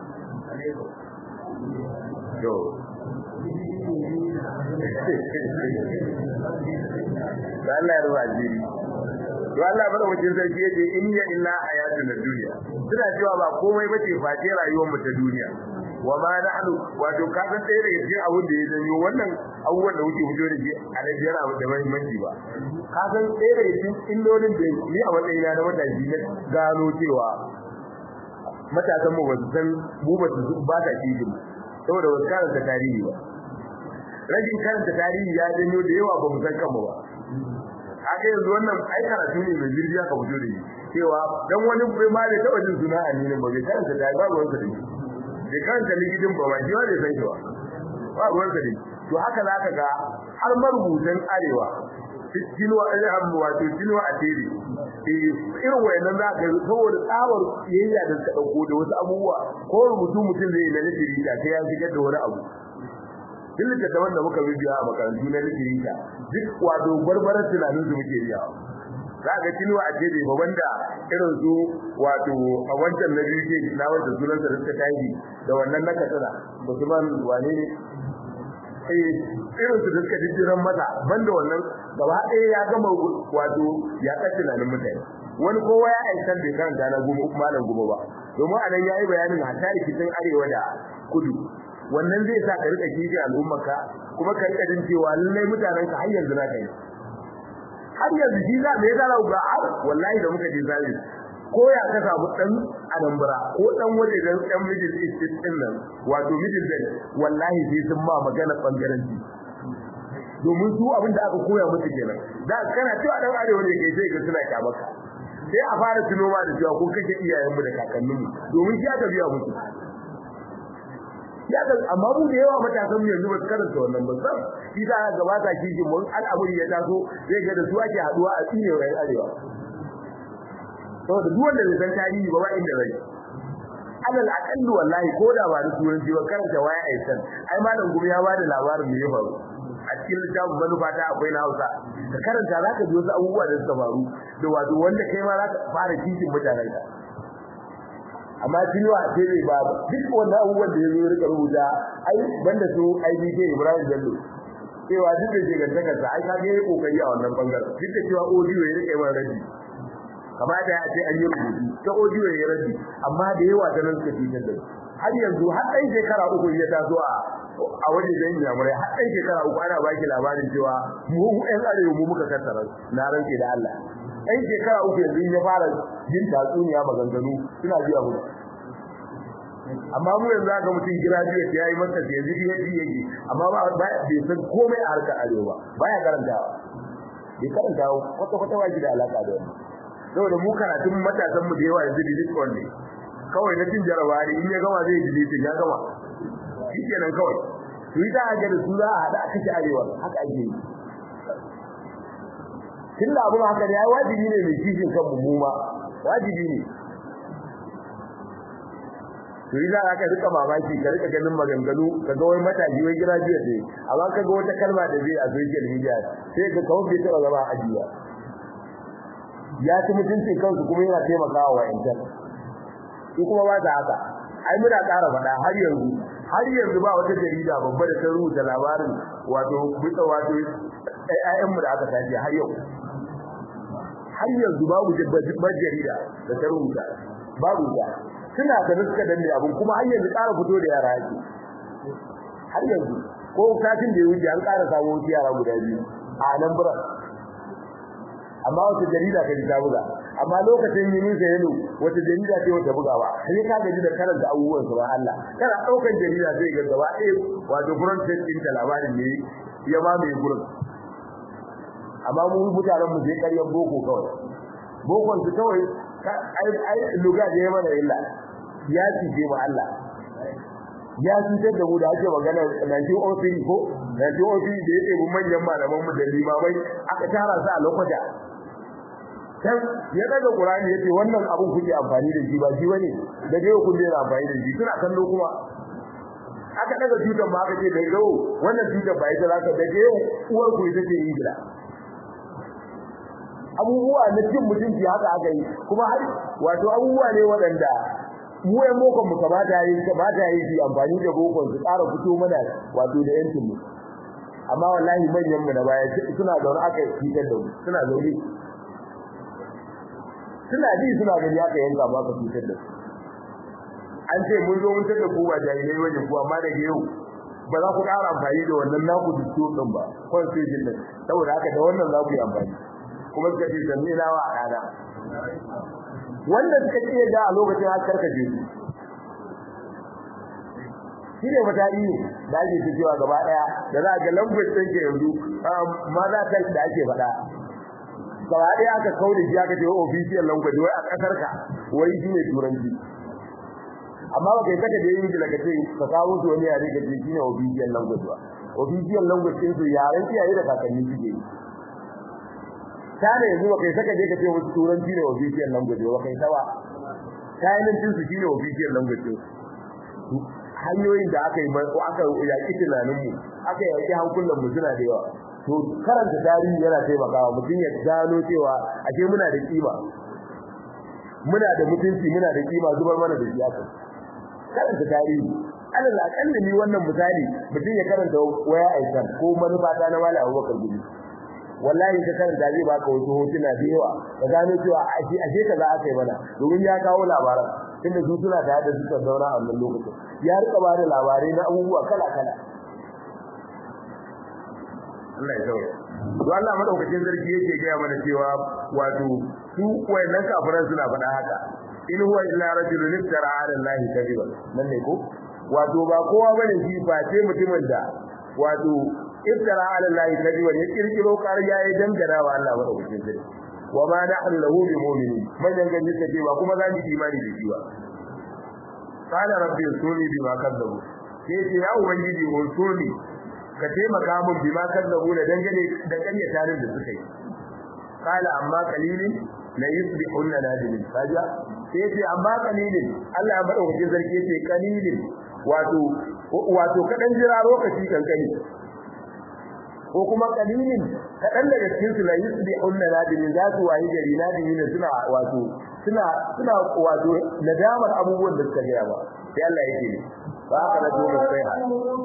Allah ya ruwa jiri to Allah bada wajen sarki yace in ya illa hayatun dunya suna cewa ba komai bace face rayuwar mu ta duniya wa ma nahnu wato ka san sai da yake abun da ya zanyo wannan abubuwan da muke fito da shi a Najeriya ba da muhimmanci ba ka san sai da yake illolin da ni a matsayina na matashi na gano cewa matasan mu ba su san mu ba ta kijin saboda wasu karanta tarihi ba rajin karanta tarihi ya janyo da yawa ba mu san kanmu ba haka yanzu wannan ai karatu ne mai jirgiya ka fito da shi cewa dan wani bai ma da taba jin suna annini ba bai karanta tarihi ba ruwan sa da shi bai karanta ligidin ba wani wanda ya san shi ba ruwan sa da shi to haka zaka ga har marubutan arewa tilwa alham wato tilwa atiri irin wayannan za ka saboda tsawar yayya da suka dauko da wasu abubuwa ko rubutu mutum zai na litiri da sai ya shigar da wani abu duk da wanda muka bibiya a makarantu na litiri da duk wato barbarar tunanin su muke biya za ka tilwa atiri ba wanda irin su wato a wancan na biyu ke na wanda sunan sa suka tayi da wannan na kasara Usman wane ne irin su da suka jijjiran mata banda wannan gaba ɗaya ya gama wato ya ka tunanin mutane wani kowa ya aikar da kan dana goma malam goma ba domin anan yayi bayanin hatta rikicin arewa da kudu wannan zai sa ka rika kiji al'ummarka kuma ka rika jin cewa lallai mutanen ka har yanzu na kai har yanzu shi za me zara ga wallahi da muka je zali ko ya ka samu dan adambara ko dan waje da dan middle east din nan wato middle belt wallahi sai sun ma magana bangaranci domin su abin da aka koya musu kenan da kana cewa dan arewa ne kai sai ga suna kyamaka sai a fara tuno ma da cewa ko kake iyayen mu da kakanninmu domin shi aka biya musu ya ga amma mu da yawa matasan mu yanzu ba su karanta wannan ba san shi da gabata kiji mun al'amuri ya taso sai ga da su ake haduwa a tsine wa arewa saboda duk wanda bai san tarihi ba inda rai alal aqallu wallahi ko da ba da turanci ba karanta waya aisan ai malam gumi ya bada labarin me ya faru a cikin littafin manufa ta akwai na Hausa ka karanta zaka ji wasu abubuwa da suka faru da wato wanda kai ma zaka fara kishin mutanen ka amma tilwa sai bai ba duk wannan abubuwan da yazo rika rubuta ai banda su IBK Ibrahim Bello cewa duk da jigantakar sa ai kage yayi kokari a wannan bangaren duk da cewa audio ya rike mai rabi kamata ya ce an yi rubutu ta audio ya rabi amma da yawa da nan suka fitar da har yanzu har dai shekara uku ya taso a waje da yin yamurai har dai shekara uku ana baki labarin cewa mu ɗan arewa mu muka tattara na ranke da Allah ɗan shekara uku yanzu ya fara jin tatsuniya maganganu suna biya mu amma mu yanzu ga mutum graduate yayi masa da yanzu yake amma ba bai san komai a harkar arewa baya karantawa bai karantawa kwata waje da alaka da wannan saboda mu karatun matasan mu da yawa yanzu delete on ne kawai na cin jarabawa ne in ya gama zai delete ya gama shikenan kawai to ita ga da su za a hada aka ci arewa haka ake yi tunda abun haka ne ai wajibi ne mai kishin kanmu mu ma wajibi ne to idan aka rika mamaki ka rika ganin maganganu ka ga wai mataji wai graduate ne amma ka ga wata kalma da zai a social media sai ka kawo bai tara gaba ajiya ya ci mutunci kansu kuma yana taimakawa wa intan su kuma ba ta haka ai muna ƙara faɗa har yanzu ba wata jarida babba da ta rubuta labarin wato ayyan mu da aka tafi har yanzu babu jarida da ta rubuta babu ta suna da suka danne abun kuma har yanzu ƙara fito da yara yake har yanzu ko kafin da ya wuce an ƙara samu wasu yara guda biyu a nan bura amma wata jarida ka ta buga amma lokacin Yunusa Yalo wata jarida ce wata bugawa sai ka gaji da karanta abubuwan su ba Allah kana daukan jarida sai ga gaba wato front page din ta labarin ne ya ba mai gurin amma mu mutanen mu sai ƙaryar boko kawai bokon su kawai ai luga da ya mana illa ya cije mu Allah ya cutar da mu da ake magana 1903 ko 1903 da yake mun manyan malaman mu da limamai aka tara su a lokuta sai ya daga Qur'ani yace wannan abun kuke amfani da shi ba shi bane da yau kun dena amfani da shi suna kallo kuma aka daga tutan ma aka ce da yau wannan tutan ba ita zaka da yau uwar ku ita ce Ingila abubuwa na cin mutunci haka aka yi kuma har wato abubuwa ne waɗanda mu yan bokon mu kamata yi shi amfani da bokon su ƙara fito mana wato da yancin mu amma wallahi manyan mu na baya suna zaune aka fitar da mu suna zaune suna ji suna gani aka yanka ba ka fitar da su an ce mun zo mun tada ku ba jahilai wajen ku amma daga yau ba za ku ƙara amfani da wannan naku dukkan din ba constitution din saboda haka da wannan za ku yi amfani kuma suka ce zanni lawa a kana wanda suka ce da a lokacin har karkaje su shine matari ne da ake cewa gaba daya da za ga language din ke yanzu maza kai da ake faɗa gaba daya aka kaure shi aka ce official language wai a kasar ka wai shine turanci amma ba kai saka da yin daga ce ka kawo su wani yare da shine official language ba official language din su yaren iyaye da kakanni suke yi tare yanzu ba kai saka je ka ce wasu turanci ne official language ba kai tawa kayan din su shine official language hanyoyin da aka yi ko aka yaki tunanin mu aka yaki hankulan mu suna da yawa to karanta tarihi yana taimakawa mutum ya gano cewa ake muna da kima muna da mutunci muna da kima zubar mana da shi aka karanta tarihi alal akalli ni wannan misali mutum ya karanta waya aikan ko manufa ta na Malam Abubakar Gumi wallahi ka karanta zai baka wasu hotuna da yawa ka gano cewa ashe kaza aka yi mana domin ya kawo labaran tunda su suna da hada suka daura a wannan lokacin ya rika ba da labarai na abubuwa kala kala Allah ya sauya to Allah madaukakin sarki yake ga mana cewa wato su wayannan kafiran suna faɗa haka in huwa illa rajulun iftara ala allahi kadiba nan ne ko wato ba kowa bane shi ba ce mutumin da wato iftara ala allahi kadiba ya kirkiro ƙarya ya dangana wa Allah madaukakin sarki wa ma nahnu lahu bimu'minin man dangane da cewa kuma za mu imani da shi ba qala rabbi usuli bima kadzabu sai ce ya ubangiji usuli ka taimaka mun bima kadzabu da dangane da kanya tarin da suka yi qala amma qalilin la yusbihunna nadimin kaja sai ce amma qalilin Allah ya madaukakin sarki yace qalilin wato kadan jira lokaci kankani ko kuma qalilin kadan daga cikin su la yusbihunna nadimin za su wayi gari nadimin suna wato nadamar abubuwan da suka gaya ba sai Allah yake ne ba ka da dole sai ha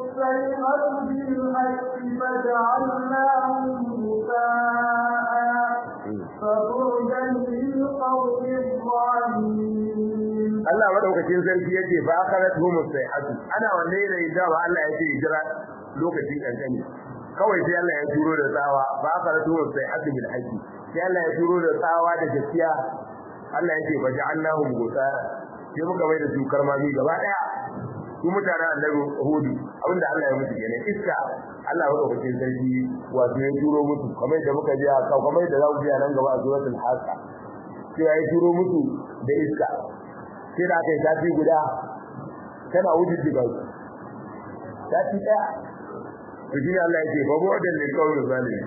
Allah madaukakin sarki yace ba ka da dole sai ha ana wanne ne da Allah yace jira lokacin kankani kawai sai Allah ya turo da tsawa ba ka da dole sai ha bil haqqi sai Allah ya turo da tsawa da gaskiya Allah yake ba ja'alnahum gusa sai muka bai da su karmami gaba daya su mutanen Annabi Hud abinda Allah ya musu kenan iska Allah ya dauke sarki wato ya turo musu kamar da muka ji aka kamar da zaku ji nan gaba a suratul Haqa sai ya turo musu da iska sai da kai tafi guda kana wuce diga tafi daya to shi Allah yake ba mu da ne kawai zalimi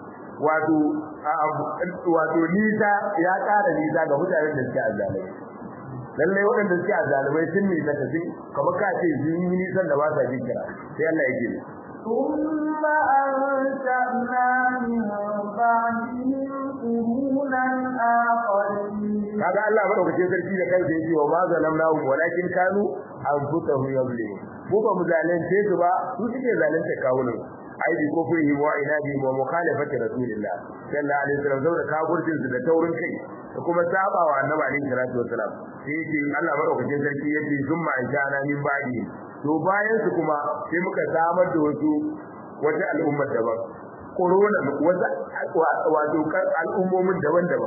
wato nisa ya ƙara nisa ga mutanen da suke azzalumai lalle waɗanda suke azzalumai sun nisa ta sun kamar ka ce sun yi nisan da ba sa jin kira sai Allah ya gina ثم أنشأنا من بعدهم قرونا آخرين kaga Allah madaukakin sarki da kansa yake wa ma zalamnahu walakin kanu anfusahum yuzlimun mu ba mu zalunce su ba su suke zalunta kawunan aidi ko fuhi wa inadi wa mukhalafati rasulillah sallallahu alaihi wasallam da kafircin su da taurin kai da kuma sabawa annabi alaihi salatu wasallam sai yake Allah madaukakin sarki yake zumma anjana min badi to bayan su kuma sai muka samar da wata al'umma daban corona wato al'ummomin daban-daban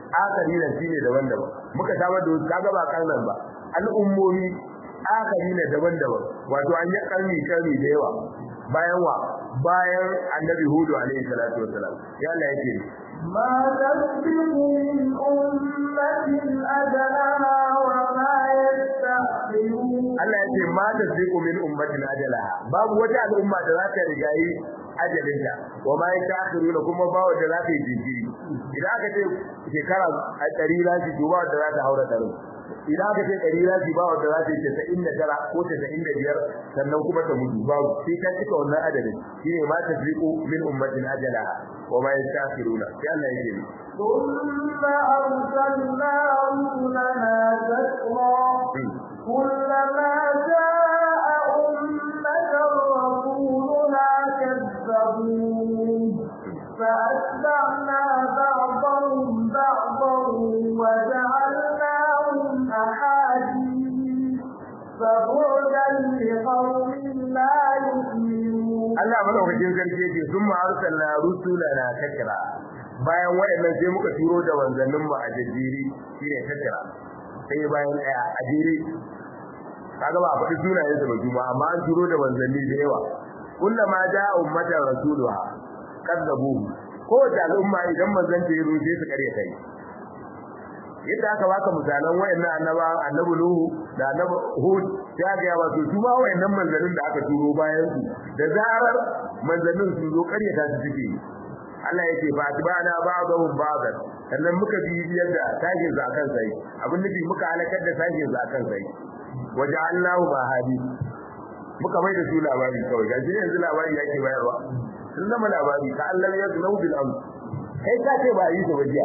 akarina shine daban-daban muka samar da kaga ba karnan ba al'ummomi akarina daban-daban wato an yi karni da yawa bayan annabi hudu alaihi salatu wassalam ya Allah yake ما تسبق من أمة أجلها وما يستأخرون Allah yake ma tasbiqu min ummatin ajalaha babu wata al'umma da za ta rigayi ajalinta wa ma yasta'khiruna kuma ba wanda za ta yi jinkiri idan aka ce shekara 100 lafi to ba wanda za ta haura taro idan aka ce 100 lafi ba wanda za ta yi 99 ko 95 sannan kuma ta mutu babu sai ta cika wannan adadin shine ma tasbiqu min ummatin ajalaha wa ma yasta'khiruna sai Allah yake ثم أرسلنا رسلنا تترى كلما جاء أمة رسولنا كذبوه فأتبعنا بعضهم بعضا وجعلناهم أحاديث فبعدا لقوم لا يؤمنون Allah madaukakin sarki yake summa arsalna rusulana takra bayan wayannan sai muka turo da wanzannin mu a jajiri shine takra sai bayan daya a jiri kaga ba faɗi sunayen su ba juma amma an turo da wanzanni da yawa kullama ja'a ummatan rasuluha kadzabu ko da al'umma idan manzon ta yi sai su kare kai yadda aka baka misalan wayannan annabi Nuhu da annabi Hud ya ga wato su ma wayannan manzannin da aka turo bayan su da zarar manzannin su zo karyata su suke Allah yake ba atbana ba'dahum ba'dan sannan muka bi yadda tashin za kan sai abin nufi muka halakar da tashin za kan sai waja'alnahu mahadi muka mai da su labari kawai gashi yanzu labari yake bayarwa sun zama labari ka Allah ya zunau bil amr kai ka ce ba yi su wajiya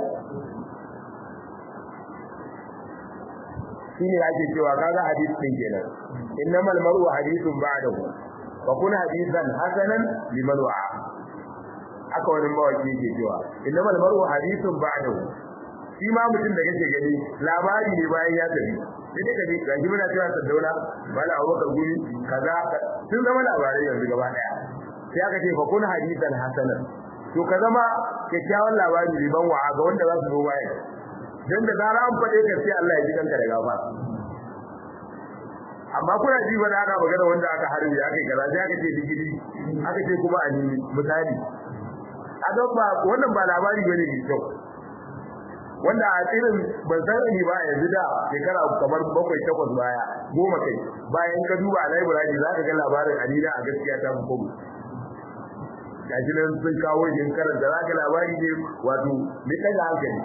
shine ake cewa kaga hadisi din kenan innamal mar'u hadithun ba'dahu wa kun hadithan hasanan liman wa'a aka wani mawaki yake cewa innamal mar'u hadithun ba'dahu shi ma mutum da kake gani labari ne bayan ya tafi sai kaje gaji muna cewa Saddauna mala Abubakar guri kaza sun zama labarai yanzu gaba daya sai aka ce fa kun hadithan hasanan to ka zama kyakkyawan labari liman wa'a ga wanda za su zo bayan dan da zara an fade ka sai Allah ya ji kanka da gafa amma kuna ji ba da ana magana wanda aka harbi aka yi kaza sai aka ce digiri aka ce kuma a nini misali aka ba wannan ba labari bane mai kyau wanda a tsirin ban san ni ba yanzu da shekara kamar 7-8 baya 10 kai bayan ka duba a library za ka ga labarin Alina a gaskiya ta muku gashi nan sun kawo yin karanta za ka labari ne wato mai kaga hankali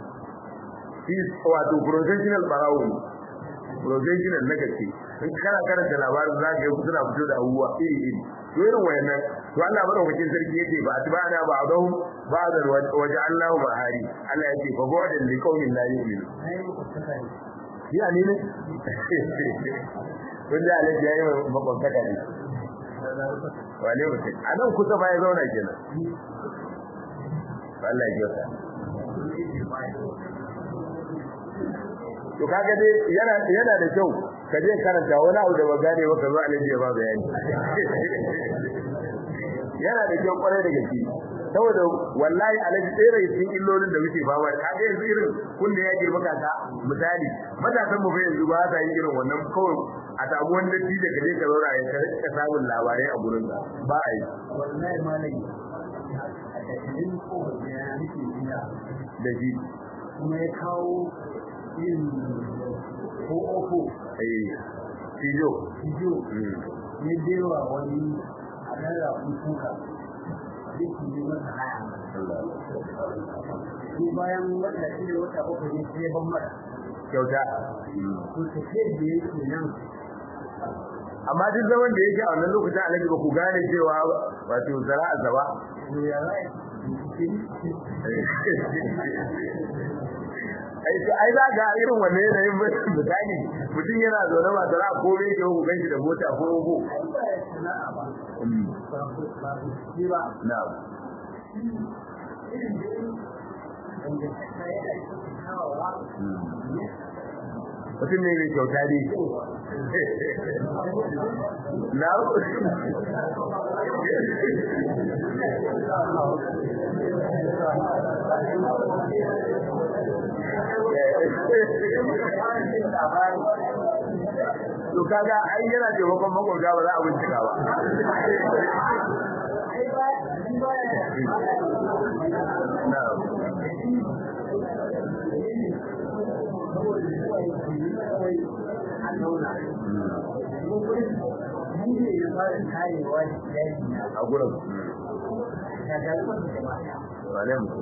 wato professional barawo professional na gaske in kana karanta labarin za ka suna fito da abubuwa iri to irin wayannan to Allah madaukakin sarki yake ba atba'ana ba'dahum ba'dan waja'alnahu ma'ari Allah yake fa bu'dan liqaumin la yu'minun ya ne ne kun da Allah ya yi makwabtaka ne wale mutum anan kusa ba ya zauna kenan Allah ya gyara to kaga dai yana da kyau ka je karanta wani abu da ba gane ba ka zo alaji ya ba bayani yana da kyau kwarai da gaske saboda wallahi alaji tsere cikin illolin da muke fama kaga yanzu irin kunne ya girma kaka misali matasan mu fa yanzu ba sa yin irin wannan kawai a samu wanda shi da kaje ka zauna ya ka samu labarai a gurin ka ba a yi wallahi malami da shi kuma ya kawo yin ko tijo ne dewa wani adala kuka duk ne masa haya shi bayan wanda shi ne wata uku ne sai ban mata kyauta to take da yake nan amma duk zaman da yake a wannan lokacin alaji ba ku gane cewa wato zara'a zaba to ya rai ai za ga irin wannan yanayin misali mutum yana zaune ba tara ko bai ke ku ganshi da mota ko ko na mutum ne mai kyauta ne na to kaga ai yana taimakon makwabta ba za a bincika ba a gurin wane mu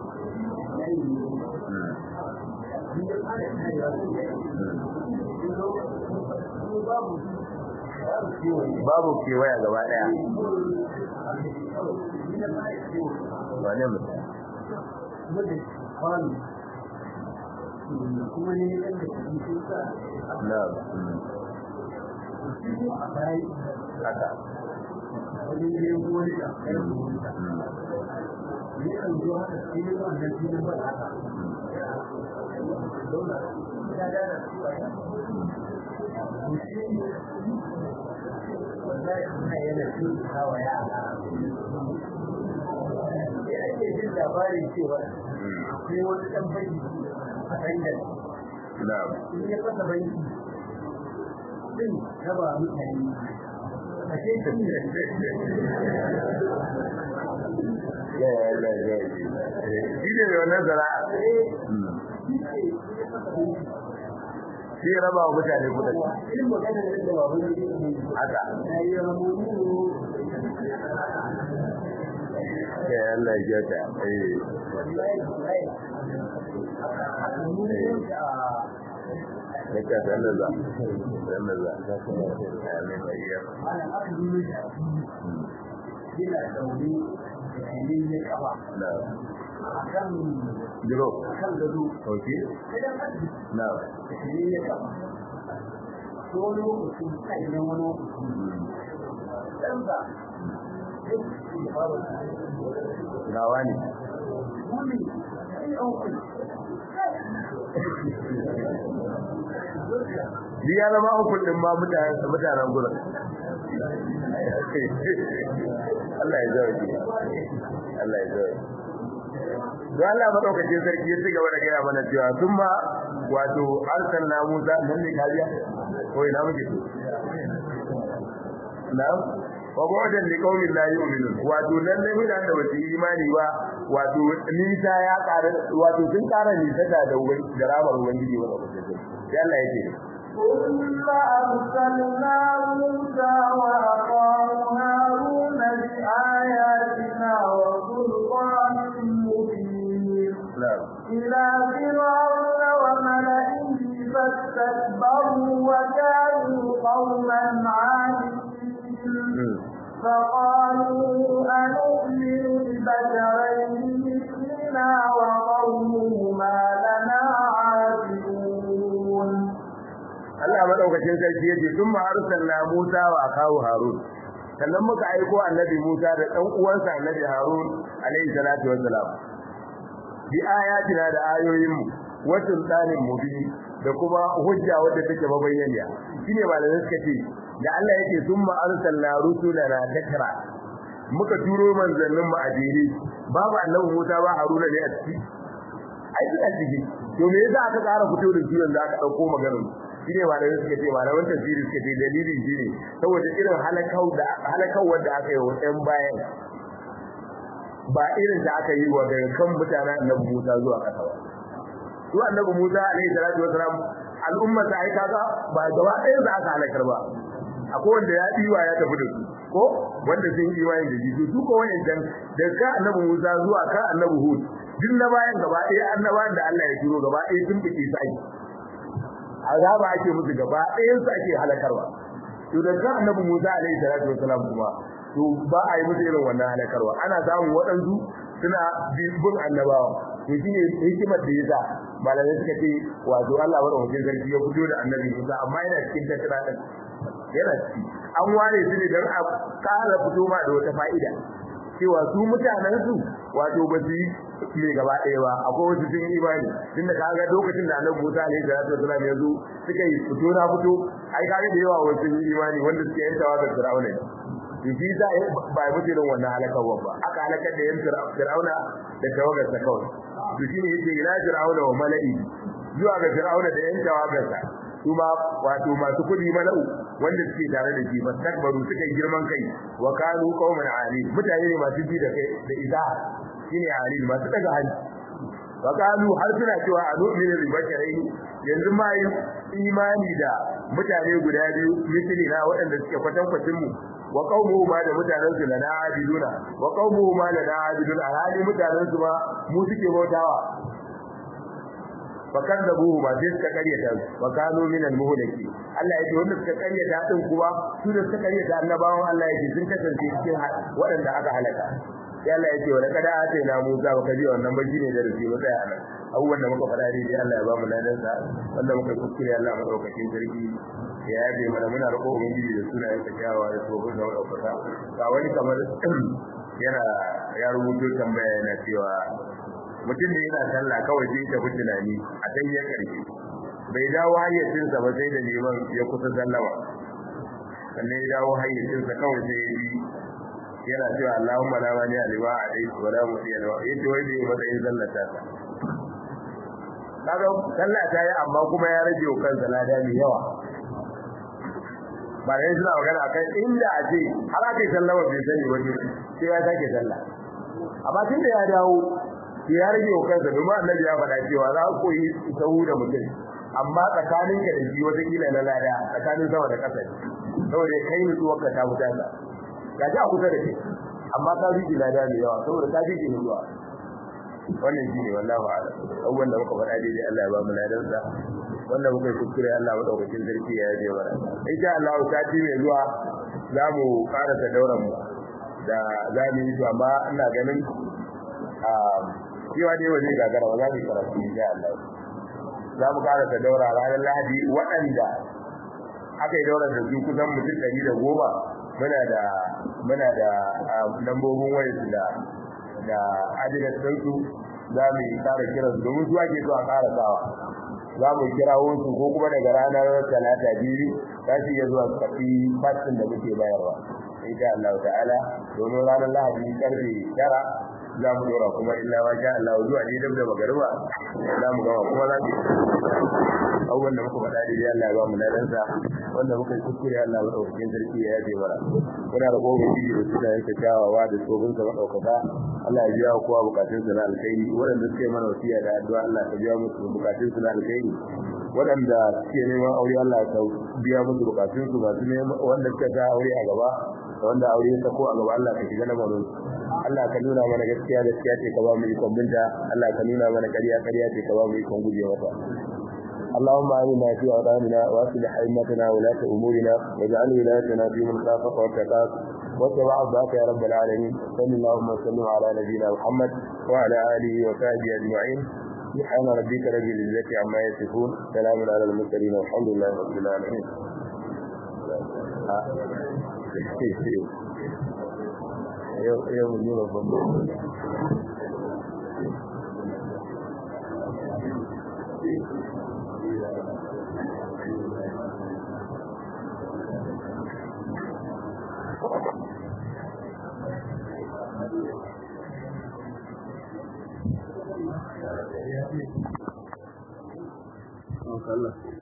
babu kewaya gaba daya wane mu kuma ne yadda su sa na haka wani ne wani da kai ne kan zo haka shi ne wannan shi ne ba haka dole ya da wallahi ina yana cin hawa ya ake jin labarin cewa akwai wani ɗan banki a dangan in ya fasa banki din raba mutane a ce shi ne shi ne mai wannan zara'a sai raba wa mutane kudin haka ya Allah ya ta Neka sanaza amin ayya ina dauri da ne kafa akan duro akan gado okay idan na ne kafa ko lokacin kai ne wani dan ba gawa ne Ni ya zama hukun din ma mutanen gurin. Allah ya zauki. Allah ya zauki. Don Allah madaukakin sarki ya cigaba da gaya mana cewa sun ma wato arsalna Musa nan ne kajiya ko ina muke so. Na'am. Wa ba'dan li qaumin la yu'minun wato lalle mutanen da basu imani ba wato nisa ya ƙara wato sun ƙara nisa da ramar ubangiji wa ubangiji sai Allah yake ثم أرسلنا موسى وأخاه هارون بآياتنا وسلطان مبين إلى فرعون وملئه فاستكبروا وكانوا قوما عالين فقالوا أنؤمن لبشرين مثلنا وقومهما لنا عابدون Allah madaukakin sarki yace thumma arsalna Musa wa akahu Harun sannan muka aiko annabi Musa da dan uwansa annabi Harun alayhi salatu wassalam bi ayatina da ayoyin mu wa sultanin mubin da kuma hujja wadda take mabayyaniya shine malamai suka ce da Allah yake thumma arsalna rusulana takra muka turo manzannin mu a jere babu annabi Musa ba Haruna ne a ciki ai a ciki to me yasa aka ƙara fito da su yanzu aka dauko maganar shine malamai suka ce malaman tafsiri suka ce dalilin shine saboda irin halakawar da aka yi wa ɗan bayan ba irin da aka yi wa daga kan mutanen annabi Musa zuwa ƙasa ba su annabi Musa alaihi salatu wasalam al'umma ta aika ga ba gaba ɗaya da aka halakar ba akwai wanda ya diwa ya tafi da su ko wanda sun yi imani da jisu su ko wayancan da ka annabi Musa zuwa ka annabi Hud duk na bayan gaba ɗaya annabawan da Allah ya turo gaba ɗaya sun fice sai azaba ake musu gaba ɗayan su ake halakarwa to da ka annabi Musa alaihi salatu wasalam kuma to ba a yi musu irin wannan halakarwa ana samun waɗansu suna bin annabawa to shine hikimar da yasa malamai suka ce wato Allah wa rahmatin sarki ya fito da annabi Musa amma yana cikin tattara din yana ciki an ware su ne don a ƙara fito ma da wata fa'ida cewa su mutanen su wato ba su me gaba ɗaya ba akwai wasu sun yi imani tunda kaga lokacin da Annabi Musa alaihi salatu wasallam ya zo suka yi fito na fito ai kaga da yawa wasu sun yi imani wanda suke yantawa ga Fir'auna shi za ba mutunin wannan halakar ba aka halakar da yan Fir'auna da tawagar sa kawai to shine yake ila Fir'auna wa mala'i zuwa ga Fir'auna da yan tawagar sa kuma wato masu kudi mala'u wanda suke tare da shi bastakbaru suka yi girman kai wa kanu qauman ali mutane ne masu ji da kai da iza shine ali masu daga hali wa kanu har suna cewa a nu'minu bil basharai yanzu ma yi imani da mutane guda biyu misali na waɗanda suke kwatankwacin mu wa qaumuhu ma da mutanen su lana abiduna wa qaumuhu ma lana abiduna hali mutanen su ma mu suke bautawa fakadabuhu ma sai suka karyata wa kanu min al-muhlaki Allah ya ce wanda suka karyata din kuma su da suka karyata annabawan Allah ya ce sun kasance cikin waɗanda aka halaka sai Allah ya ce wa kada atayna Musa wa kaji wannan ba shine da rufi ba sai anan abubuwan da muka faɗa dai Allah ya ba mu ladan sa wanda muka kuskure Allah madaukakin sarki ya yabe mana muna roƙo ubangiji da sunayen sa kyawawa da tsohon da wadauka ga wani kamar yana ya rubuto tambaya yana cewa mutum ne yana sallah kawai sai ta fice tunani a dan ya karfi bai dawo hayyacin sa ba sai da neman ya kusa sallama sannan ya dawo hayyacin sa kawai sai ya yi yana cewa Allahumma la mani alima alayhi wa la muti alwa yace wai bai matsayin sallata ta kaga sallah ta yi amma kuma ya rage wa kansa lada mai yawa ba dai suna magana akan inda a ce har aka yi sallama bai sani ba sai ya sake sallah amma tunda ya dawo ya rage wa kansa domin annabi ya faɗa cewa za ku yi sahu da mutum amma tsakanin ka da shi wata kila na lada tsakanin sama da ƙasa saboda kai nutsuwar ka ta fita ka ga ji a kusa da kai amma ka fi lada da yawa saboda ka fi nutsuwa wannan shine wallahi a'lam abubuwan da muka faɗa daidai Allah ya ba mu ladan sa wanda muka yi kuskure Allah madaukakin sarki ya yaje mana insha Allah sati mai zuwa za mu karasa dauran mu da za mu yi amma ina ganin cewa dai wani gagara ba za mu karatu insha Allah za mu karasa daura ranar Lahadi waɗanda aka yi daura da su kusan mutum 110 muna da lambobin wayarsu da adidas ɗinsu za mu yi ƙara kiransu domin su ake so a ƙara sawa za mu kirawo su ko kuma daga ranar talata biyu za su iya zuwa kafi fasin da muke bayarwa insha Allah ta'ala domin ranar Lahadi karfe 9 za mu dora kuma illa ma sha Allah zuwa ne dab da magariba za mu gama kuma za mu abubuwan da muka faɗa da Allah ya ba mu ladansa wanda muka yi kuskure Allah madaukakin sarki ya yabe mana muna da gobe shi da suna yanka kyawawa da tsohon sa madaukaka Allah ya biya kowa bukatun sa na alkhairi waɗanda suke mana wasiya da addu'a Allah ya biya musu bukatun su na alkhairi waɗanda suke neman aure Allah ya biya musu bukatun su masu neman wanda suka ga aure a gaba wanda aure ya sako a gaba Allah ka shiga lamarin Allah ka nuna mana gaskiya gaskiya ce ka ba mu ikon binta Allah ka nuna mana ƙarya ƙarya ce ka ba mu ikon guje mata اللهم آمنا في أوطاننا وأصلح أئمتنا ولاة أمورنا واجعل ولايتنا في من خافك واتقاك واتبع رضاك يا رب العالمين صلى اللهم وسلم على نبينا محمد وعلى آله وصحبه أجمعين سبحان ربك رب العزة عما يصفون سلام على المرسلين والحمد لله رب العالمين يوم Allah